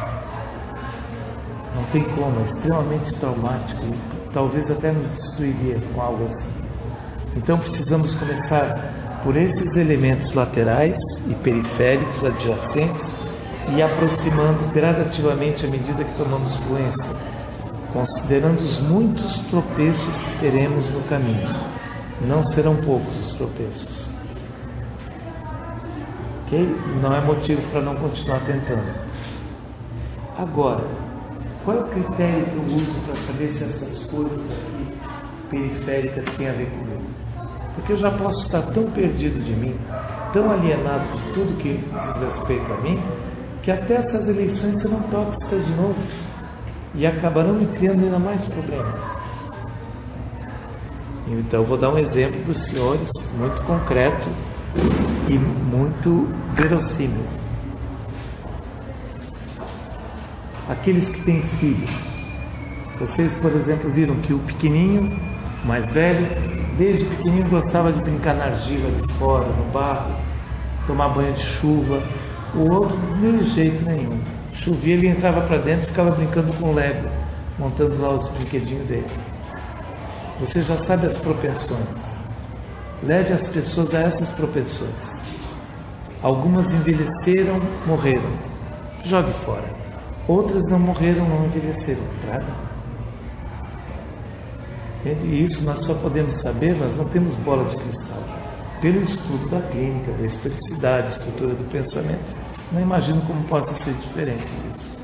Não tem como, é extremamente traumático, talvez até nos destruiria com algo assim. Então precisamos começar por esses elementos laterais e periféricos adjacentes e aproximando gradativamente à medida que tomamos fluência, considerando os muitos tropeços que teremos no caminho. Não serão poucos os tropeços. Ok? Não é motivo para não continuar tentando. Agora, qual é o critério que eu uso para saber se essas coisas aqui periféricas têm a ver comigo? Porque eu já posso estar tão perdido de mim, tão alienado de tudo que diz respeito a mim, que até essas eleições serão tóxicas de novo e acabarão me criando ainda mais problemas. Então eu vou dar um exemplo para os senhores, muito concreto e muito verossímil. Aqueles que têm filhos, vocês, por exemplo, viram que o pequenininho, o mais velho, desde pequenininho gostava de brincar na argila de fora, no barro, tomar banho de chuva. O outro, de jeito nenhum. Chovia, ele entrava para dentro e ficava brincando com o Lego, montando lá os brinquedinhos dele. Você já sabe as propensões. Leve as pessoas a essas propensões. Algumas envelheceram, morreram. Jogue fora. Outras não morreram, não envelheceram. Traga. E isso nós só podemos saber, nós não temos bola de cristal. Pelo estudo da clínica, da historicidade, estrutura do pensamento, não imagino como possa ser diferente disso.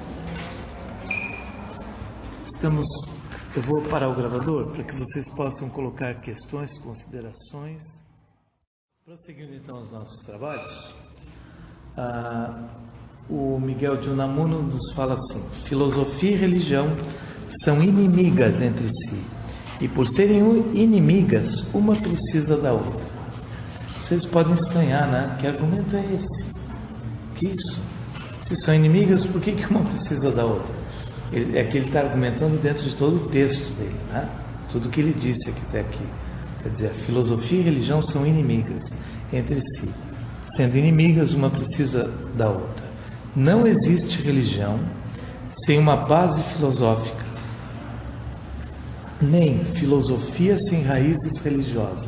Estamos, eu vou parar o gravador para que vocês possam colocar questões, considerações. Prosseguindo então os nossos trabalhos, ah, o Miguel de Unamuno nos fala assim: filosofia e religião são inimigas entre si. E por serem inimigas, uma precisa da outra. Vocês podem estranhar, né? Que argumento é esse? Que isso? Se são inimigas, por que, que uma precisa da outra? Ele, é que ele está argumentando dentro de todo o texto dele, né? Tudo que ele disse aqui até aqui. Quer dizer, a filosofia e a religião são inimigas entre si. Sendo inimigas, uma precisa da outra. Não existe religião sem uma base filosófica, nem filosofia sem raízes religiosas.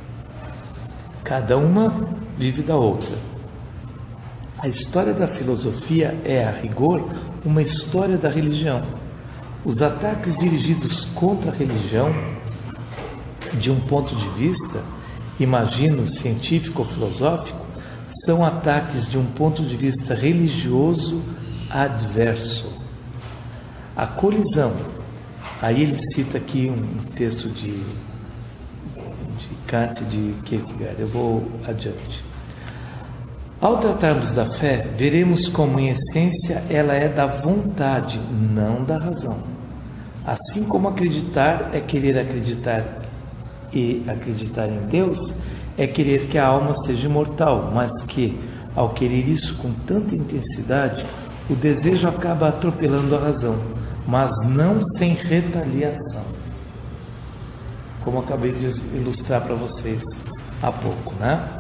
Cada uma vive da outra. A história da filosofia é, a rigor, uma história da religião. Os ataques dirigidos contra a religião de um ponto de vista, imagino, científico ou filosófico, são ataques de um ponto de vista religioso adverso. A colisão, aí ele cita aqui um texto de, de Kant, de Kierkegaard, eu vou adiante. Ao tratarmos da fé, veremos como em essência ela é da vontade, não da razão. Assim como acreditar é querer acreditar e acreditar em Deus é querer que a alma seja imortal, mas que, ao querer isso com tanta intensidade, o desejo acaba atropelando a razão, mas não sem retaliação. Como acabei de ilustrar para vocês há pouco, né?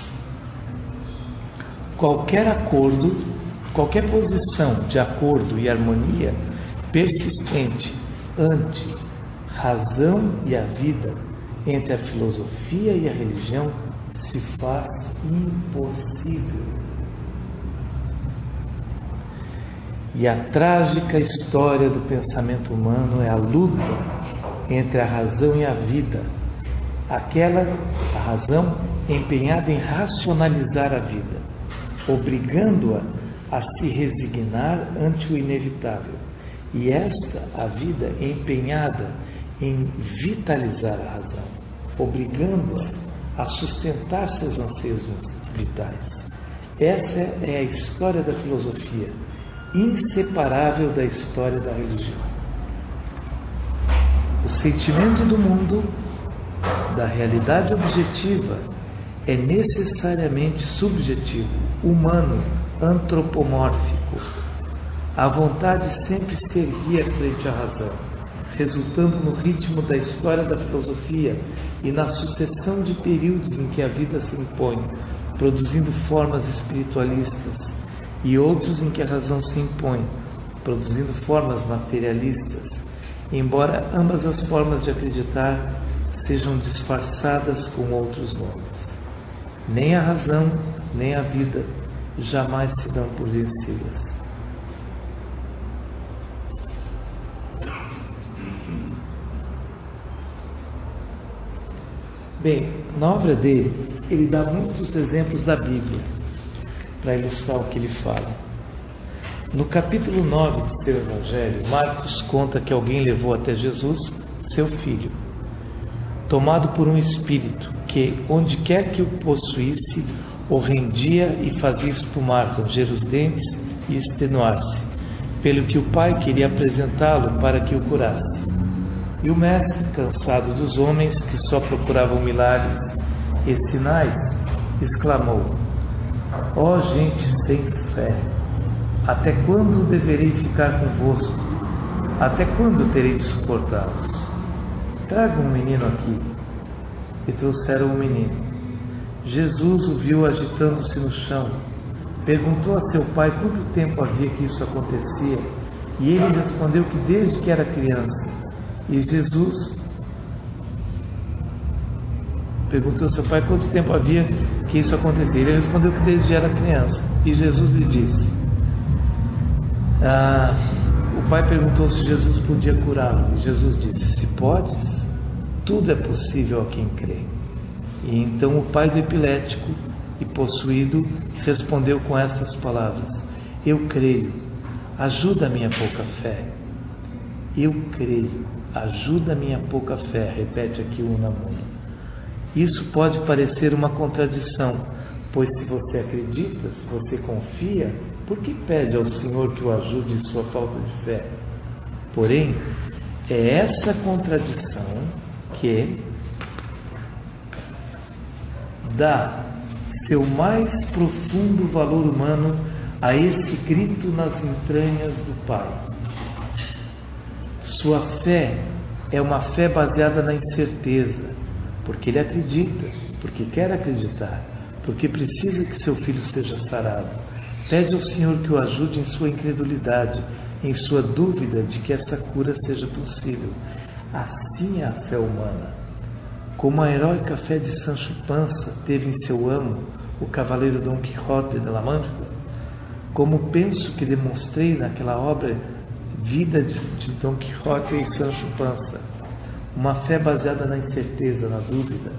Qualquer acordo, qualquer posição de acordo e harmonia persistente ante razão e a vida, entre a filosofia e a religião, se faz impossível. E a trágica história do pensamento humano é a luta entre a razão e a vida, aquela a razão empenhada em racionalizar a vida, obrigando-a a se resignar ante o inevitável, e esta, a vida, empenhada em vitalizar a razão, obrigando-a a sustentar seus anseios vitais. Essa é a história da filosofia, inseparável da história da religião. O sentimento do mundo, da realidade objetiva, é necessariamente subjetivo, humano, antropomórfico. A vontade sempre se erguia frente à razão, resultando no ritmo da história da filosofia e na sucessão de períodos em que a vida se impõe, produzindo formas espiritualistas, e outros em que a razão se impõe, produzindo formas materialistas, embora ambas as formas de acreditar sejam disfarçadas com outros nomes. Nem a razão, nem a vida jamais se dão por vencidas. Bem, na obra dele, ele dá muitos exemplos da Bíblia para ilustrar o que ele fala. No capítulo nove de seu Evangelho, Marcos conta que alguém levou até Jesus seu filho, tomado por um espírito que, onde quer que o possuísse, o rendia e fazia espumar, ranger os dentes e extenuar-se, pelo que o pai queria apresentá-lo para que o curasse. E o mestre, cansado dos homens que só procuravam milagres e sinais, exclamou: ó gente sem fé, até quando deverei ficar convosco? Até quando terei de suportá-los? Traga um menino aqui. E trouxeram o menino. Jesus o viu agitando-se no chão. Perguntou a seu pai quanto tempo havia que isso acontecia, e ele respondeu que desde que era criança. E Jesus perguntou ao seu pai quanto tempo havia que isso acontecia. Ele respondeu que desde que era criança. E Jesus lhe disse, ah, o pai perguntou se Jesus podia curá-lo. E Jesus disse, se podes, tudo é possível a quem crê. E então o pai do epilético e possuído respondeu com estas palavras, eu creio, ajuda a minha pouca fé. Eu creio, ajuda a minha pouca fé, repete aqui o Unamuno. Isso pode parecer uma contradição, pois se você acredita, se você confia, por que pede ao Senhor que o ajude em sua falta de fé? Porém, é essa contradição que dá seu mais profundo valor humano a esse grito nas entranhas do Pai. Sua fé é uma fé baseada na incerteza, porque ele acredita, porque quer acreditar, porque precisa que seu filho seja sarado. Pede ao Senhor que o ajude em sua incredulidade, em sua dúvida de que essa cura seja possível. Assim é a fé humana. Como a heróica fé de Sancho Panza teve em seu amo, o cavaleiro Dom Quixote de la Mancha, como penso que demonstrei naquela obra Vida de Dom Quixote e Sancho Panza, uma fé baseada na incerteza, na dúvida.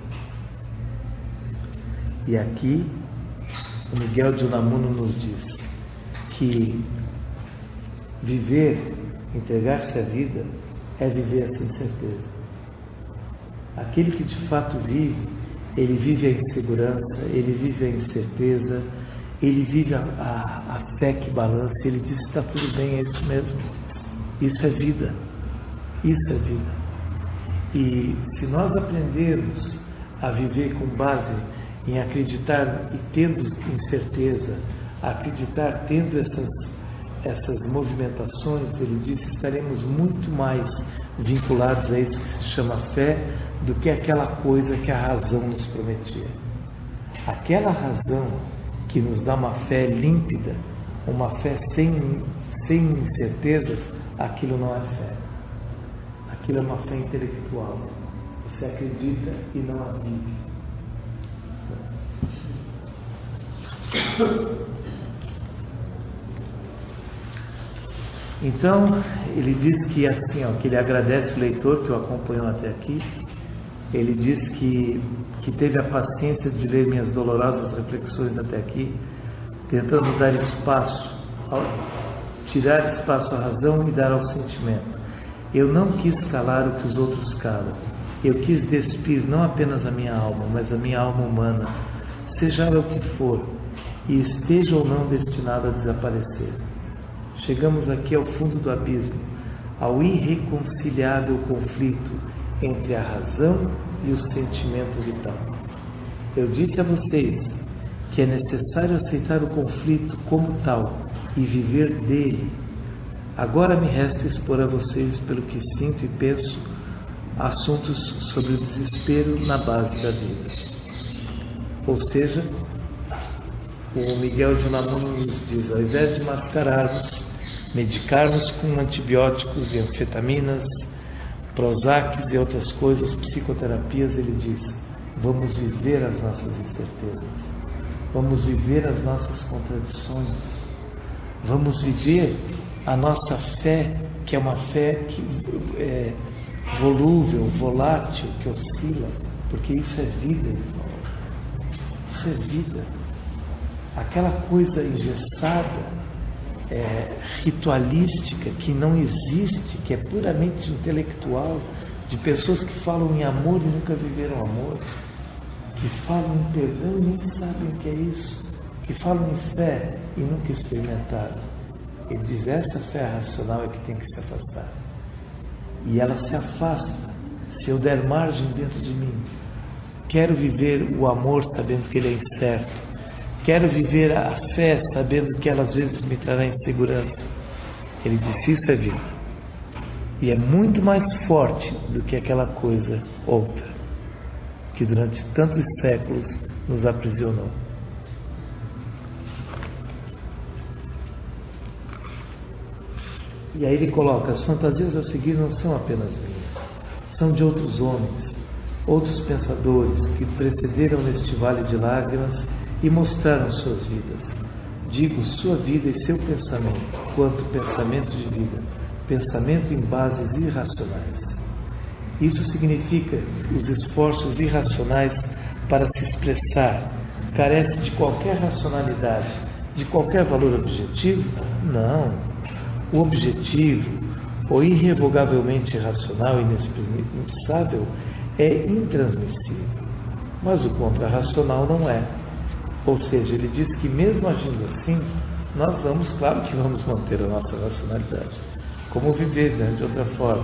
E aqui, o Miguel de Unamuno nos diz que viver, entregar-se à vida, é viver essa incerteza. Aquele que de fato vive, ele vive a insegurança, ele vive a incerteza, ele vive a, a, a fé que balança, ele diz: está tudo bem, é isso mesmo. Isso é vida. Isso é vida. E se nós aprendermos a viver com base em acreditar e tendo incerteza, acreditar tendo essas, essas movimentações, ele diz que estaremos muito mais vinculados a isso que se chama fé do que aquela coisa que a razão nos prometia. Aquela razão que nos dá uma fé límpida, uma fé sem, sem incertezas, aquilo não é fé. Aquilo é uma fé intelectual. Você acredita e não a vive. Então, ele diz que assim, ó, que ele agradece o leitor que o acompanhou até aqui. Ele diz que, que teve a paciência de ler minhas dolorosas reflexões até aqui, tentando dar espaço, ao, tirar espaço à razão e dar ao sentimento. Eu não quis calar o que os outros calam. Eu quis despir não apenas a minha alma, mas a minha alma humana, seja ela o que for, e esteja ou não destinada a desaparecer. Chegamos aqui ao fundo do abismo, ao irreconciliável conflito entre a razão e o sentimento vital. Eu disse a vocês que é necessário aceitar o conflito como tal e viver dele. Agora me resta expor a vocês, pelo que sinto e penso, assuntos sobre o desespero na base da vida. Ou seja, o Miguel de Unamuno nos diz: ao invés de mascararmos, medicarmos com antibióticos e anfetaminas, Prozacs e outras coisas, psicoterapias, ele diz: vamos viver as nossas incertezas, vamos viver as nossas contradições, vamos viver a nossa fé, que é uma fé que é volúvel, volátil, que oscila, porque isso é vida, irmão. Isso é vida. Aquela coisa engessada, é, ritualística, que não existe, que é puramente intelectual, de pessoas que falam em amor e nunca viveram amor, que falam em perdão e nem sabem o que é isso, que falam em fé e nunca experimentaram. Ele diz: essa fé racional é que tem que se afastar. E ela se afasta se eu der margem dentro de mim. Quero viver o amor sabendo que ele é incerto. Quero viver a fé sabendo que ela às vezes me trará insegurança. Ele disse: isso é vida. E é muito mais forte do que aquela coisa outra que durante tantos séculos nos aprisionou. E aí ele coloca: as fantasias a seguir não são apenas minhas, são de outros homens, outros pensadores que precederam neste vale de lágrimas e mostraram suas vidas. Digo sua vida e seu pensamento, quanto pensamento de vida, pensamento em bases irracionais. Isso significa os esforços irracionais para se expressar, carece de qualquer racionalidade, de qualquer valor objetivo? Não. O objetivo, o irrevogavelmente racional e inexprimível, é intransmissível, mas o contra-racional não é. Ou seja, ele diz que mesmo agindo assim, nós vamos, claro que vamos manter a nossa racionalidade. Como viver, né, de outra forma?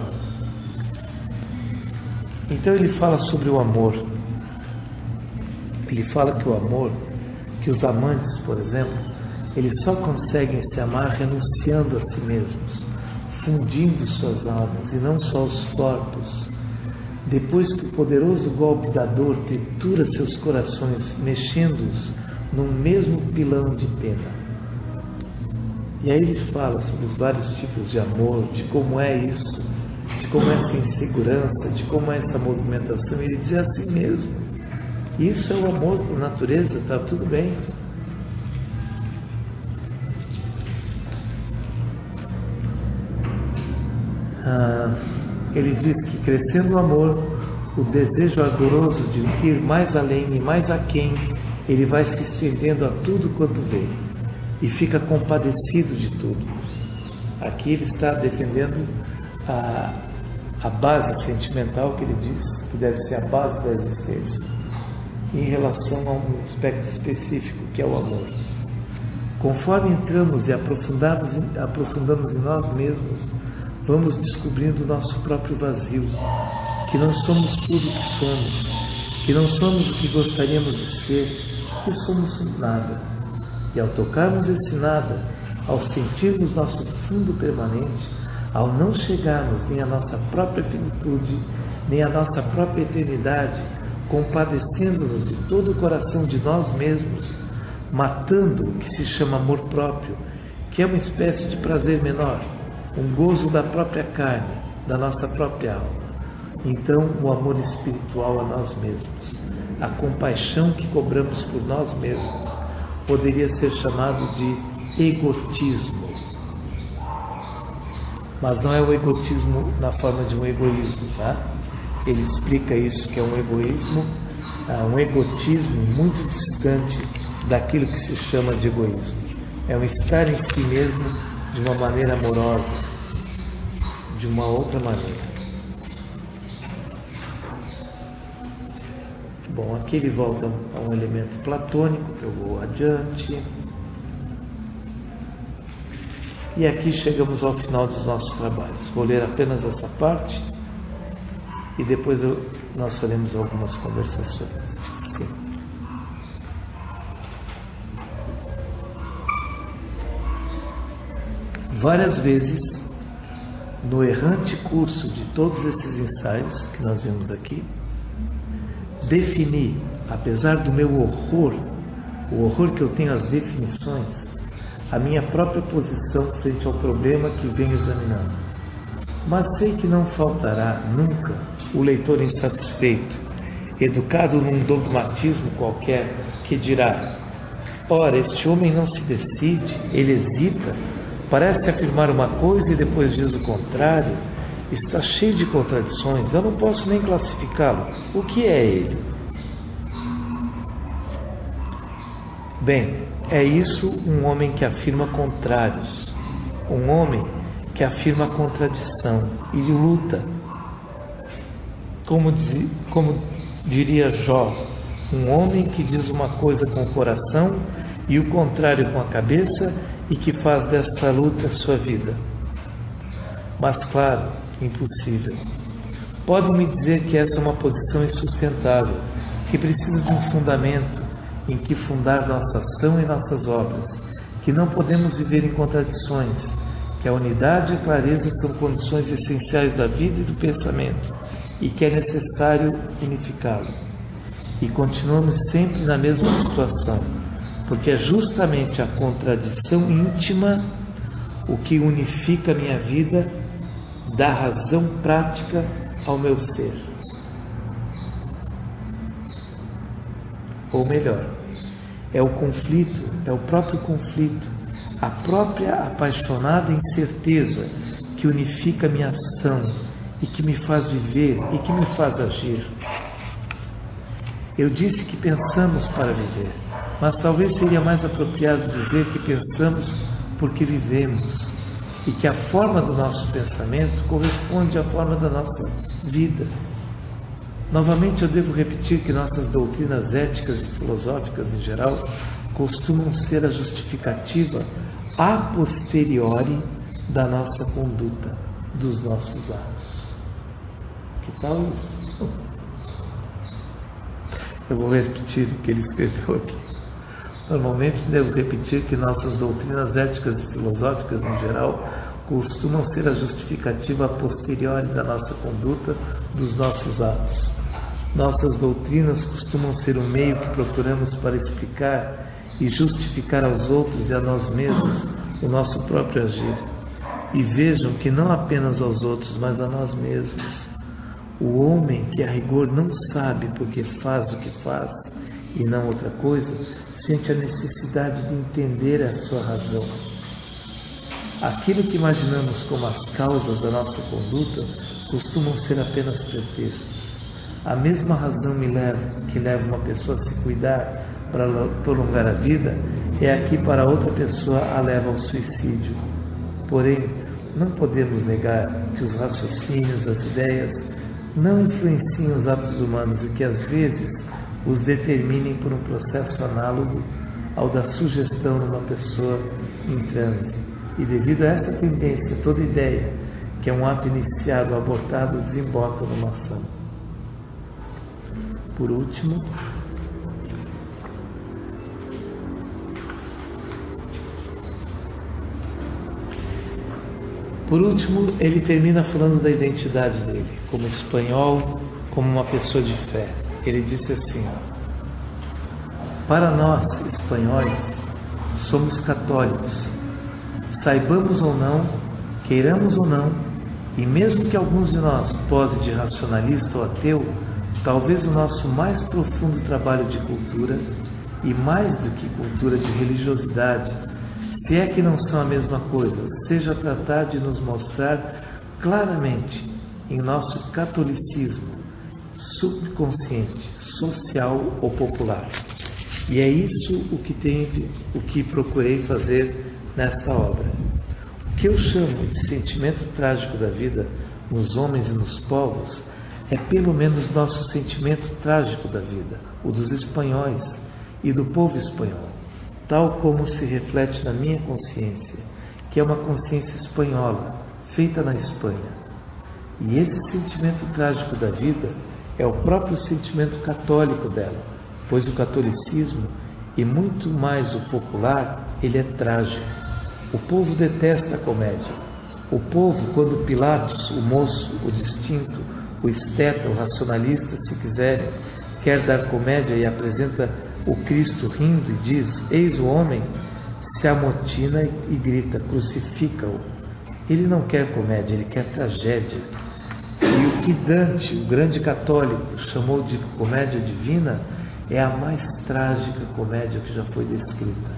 Então ele fala sobre o amor. Ele fala que o amor, que os amantes, por exemplo, eles só conseguem se amar renunciando a si mesmos, fundindo suas almas e não só os corpos. Depois que o poderoso golpe da dor tritura seus corações, mexendo-os num mesmo pilão de pena. E aí ele fala sobre os vários tipos de amor, de como é isso, de como é essa insegurança, de como é essa movimentação. Ele diz: é assim mesmo. Isso é o amor por natureza, está tudo bem. Ah, ele diz que crescendo o amor, o desejo ardoroso de ir mais além e mais aquém, ele vai se estendendo a tudo quanto vê e fica compadecido de tudo. Aqui ele está defendendo a, a base sentimental que ele diz, que deve ser a base da existência, em relação a um aspecto específico, que é o amor. Conforme entramos e aprofundamos, aprofundamos em nós mesmos, vamos descobrindo o nosso próprio vazio, que não somos tudo o que somos, que não somos o que gostaríamos de ser, que somos nada. E ao tocarmos esse nada, ao sentirmos nosso fundo permanente, ao não chegarmos nem à nossa própria finitude, nem à nossa própria eternidade, compadecendo-nos de todo o coração de nós mesmos, matando o que se chama amor próprio, que é uma espécie de prazer menor, um gozo da própria carne, da nossa própria alma. Então, o amor espiritual a nós mesmos, a compaixão que cobramos por nós mesmos, poderia ser chamado de egotismo. Mas não é o egotismo na forma de um egoísmo, tá? Ele explica isso, que é um egoísmo, um egotismo muito distante daquilo que se chama de egoísmo. É um estar em si mesmo de uma maneira amorosa, de uma outra maneira. Bom, aqui ele volta a um elemento platônico, que eu vou adiante. E aqui chegamos ao final dos nossos trabalhos. Vou ler apenas essa parte e depois eu, nós faremos algumas conversações. Sim. Várias vezes, no errante curso de todos esses ensaios que nós vimos aqui, defini, apesar do meu horror, o horror que eu tenho às definições, a minha própria posição frente ao problema que venho examinando. Mas sei que não faltará nunca o leitor insatisfeito, educado num dogmatismo qualquer, que dirá: ora, este homem não se decide, ele hesita, parece afirmar uma coisa e depois diz o contrário, está cheio de contradições, eu não posso nem classificá-lo. O que é ele? Bem, é isso um homem que afirma contrários, um homem que afirma contradição e luta. Como, diz, como diria Jó, um homem que diz uma coisa com o coração e o contrário com a cabeça e que faz dessa luta a sua vida. Mas claro, impossível. Podem-me dizer que essa é uma posição insustentável, que precisa de um fundamento em que fundar nossa ação e nossas obras, que não podemos viver em contradições, que a unidade e a clareza são condições essenciais da vida e do pensamento, e que é necessário unificá-lo. E continuamos sempre na mesma situação, porque é justamente a contradição íntima o que unifica a minha vida, dá razão prática ao meu ser. Ou melhor, é o conflito, é o próprio conflito, a própria apaixonada incerteza que unifica a minha ação e que me faz viver e que me faz agir. Eu disse que pensamos para viver, mas talvez seria mais apropriado dizer que pensamos porque vivemos e que a forma do nosso pensamento corresponde à forma da nossa vida. Novamente, eu devo repetir que nossas doutrinas éticas e filosóficas em geral costumam ser a justificativa a posteriori da nossa conduta, dos nossos atos. Que tal isso? Eu vou repetir o que ele escreveu aqui. Normalmente, devo repetir que nossas doutrinas éticas e filosóficas em geral costumam ser a justificativa a posteriori da nossa conduta, dos nossos atos. Nossas doutrinas costumam ser o meio que procuramos para explicar e justificar aos outros e a nós mesmos o nosso próprio agir. E vejam que não apenas aos outros, mas a nós mesmos. O homem que a rigor não sabe porque faz o que faz e não outra coisa, sente a necessidade de entender a sua razão. Aquilo que imaginamos como as causas da nossa conduta costumam ser apenas pretextos. A mesma razão me leva, que leva uma pessoa a se cuidar para prolongar a vida é a que para outra pessoa a leva ao suicídio. Porém, não podemos negar que os raciocínios, as ideias, não influenciam os atos humanos e que às vezes os determinem por um processo análogo ao da sugestão numa pessoa em transe. E devido a essa tendência, toda ideia que é um ato iniciado ou abortado desemboca numa ação. Por último, Por último, ele termina falando da identidade dele, como espanhol, como uma pessoa de fé. Ele disse assim: para nós, espanhóis, somos católicos. Saibamos ou não, queiramos ou não, e mesmo que alguns de nós posem de racionalista ou ateu, talvez o nosso mais profundo trabalho de cultura, e mais do que cultura de religiosidade, se é que não são a mesma coisa, seja tratar de nos mostrar claramente em nosso catolicismo subconsciente, social ou popular. E é isso o que, tem, o que procurei fazer nesta obra. O que eu chamo de sentimento trágico da vida nos homens e nos povos é pelo menos nosso sentimento trágico da vida, o dos espanhóis e do povo espanhol, tal como se reflete na minha consciência, que é uma consciência espanhola, feita na Espanha. E esse sentimento trágico da vida é o próprio sentimento católico dela, pois o catolicismo, e muito mais o popular, ele é trágico. O povo detesta a comédia. O povo, quando Pilatos, o moço, o distinto, o esteta, o racionalista, se quiser, quer dar comédia e apresenta o Cristo rindo e diz: eis o homem, se amotina e grita: crucifica-o. Ele não quer comédia, ele quer tragédia. E o que Dante, o grande católico, chamou de comédia divina é a mais trágica comédia que já foi descrita.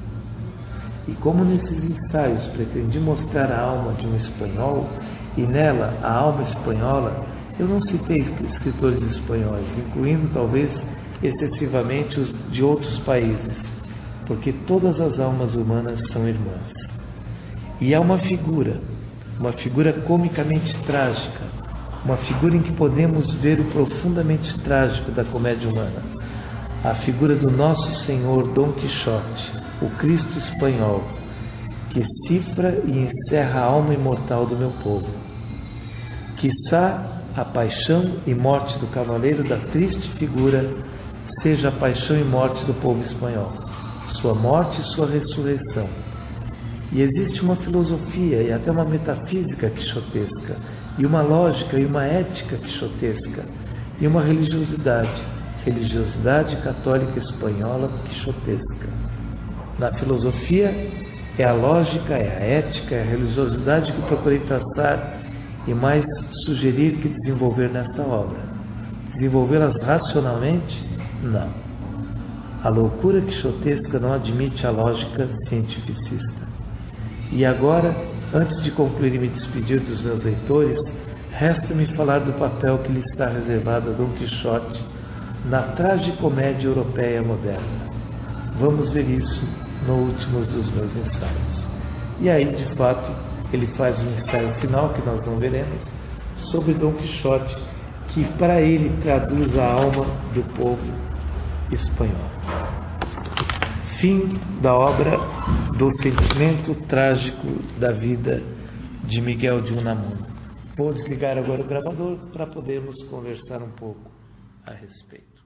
E como nesses ensaios pretendi mostrar a alma de um espanhol, e nela a alma espanhola, eu não citei escritores espanhóis, incluindo talvez excessivamente os de outros países, porque todas as almas humanas são irmãs. E há uma figura, uma figura comicamente trágica, uma figura em que podemos ver o profundamente trágico da comédia humana, a figura do nosso Senhor Dom Quixote, o Cristo espanhol, que cifra e encerra a alma imortal do meu povo. Quiçá a paixão e morte do cavaleiro da triste figura seja a paixão e morte do povo espanhol, sua morte e sua ressurreição. E existe uma filosofia e até uma metafísica quixotesca, e uma lógica e uma ética quixotesca, e uma religiosidade, religiosidade católica espanhola quixotesca. Na filosofia é a lógica, é a ética, é a religiosidade que procurei traçar e mais sugerir que desenvolver nesta obra. Desenvolvê-las racionalmente? Não. A loucura quixotesca não admite a lógica cientificista. E agora, antes de concluir e me despedir dos meus leitores, resta-me falar do papel que lhe está reservado a Dom Quixote na tragicomédia europeia moderna. Vamos ver isso no último dos meus ensaios. E aí, de fato, ele faz um ensaio final, que nós não veremos, sobre Dom Quixote, que para ele traduz a alma do povo espanhol. Fim da obra do sentimento trágico da vida de Miguel de Unamuno. Vou desligar agora o gravador para podermos conversar um pouco a respeito.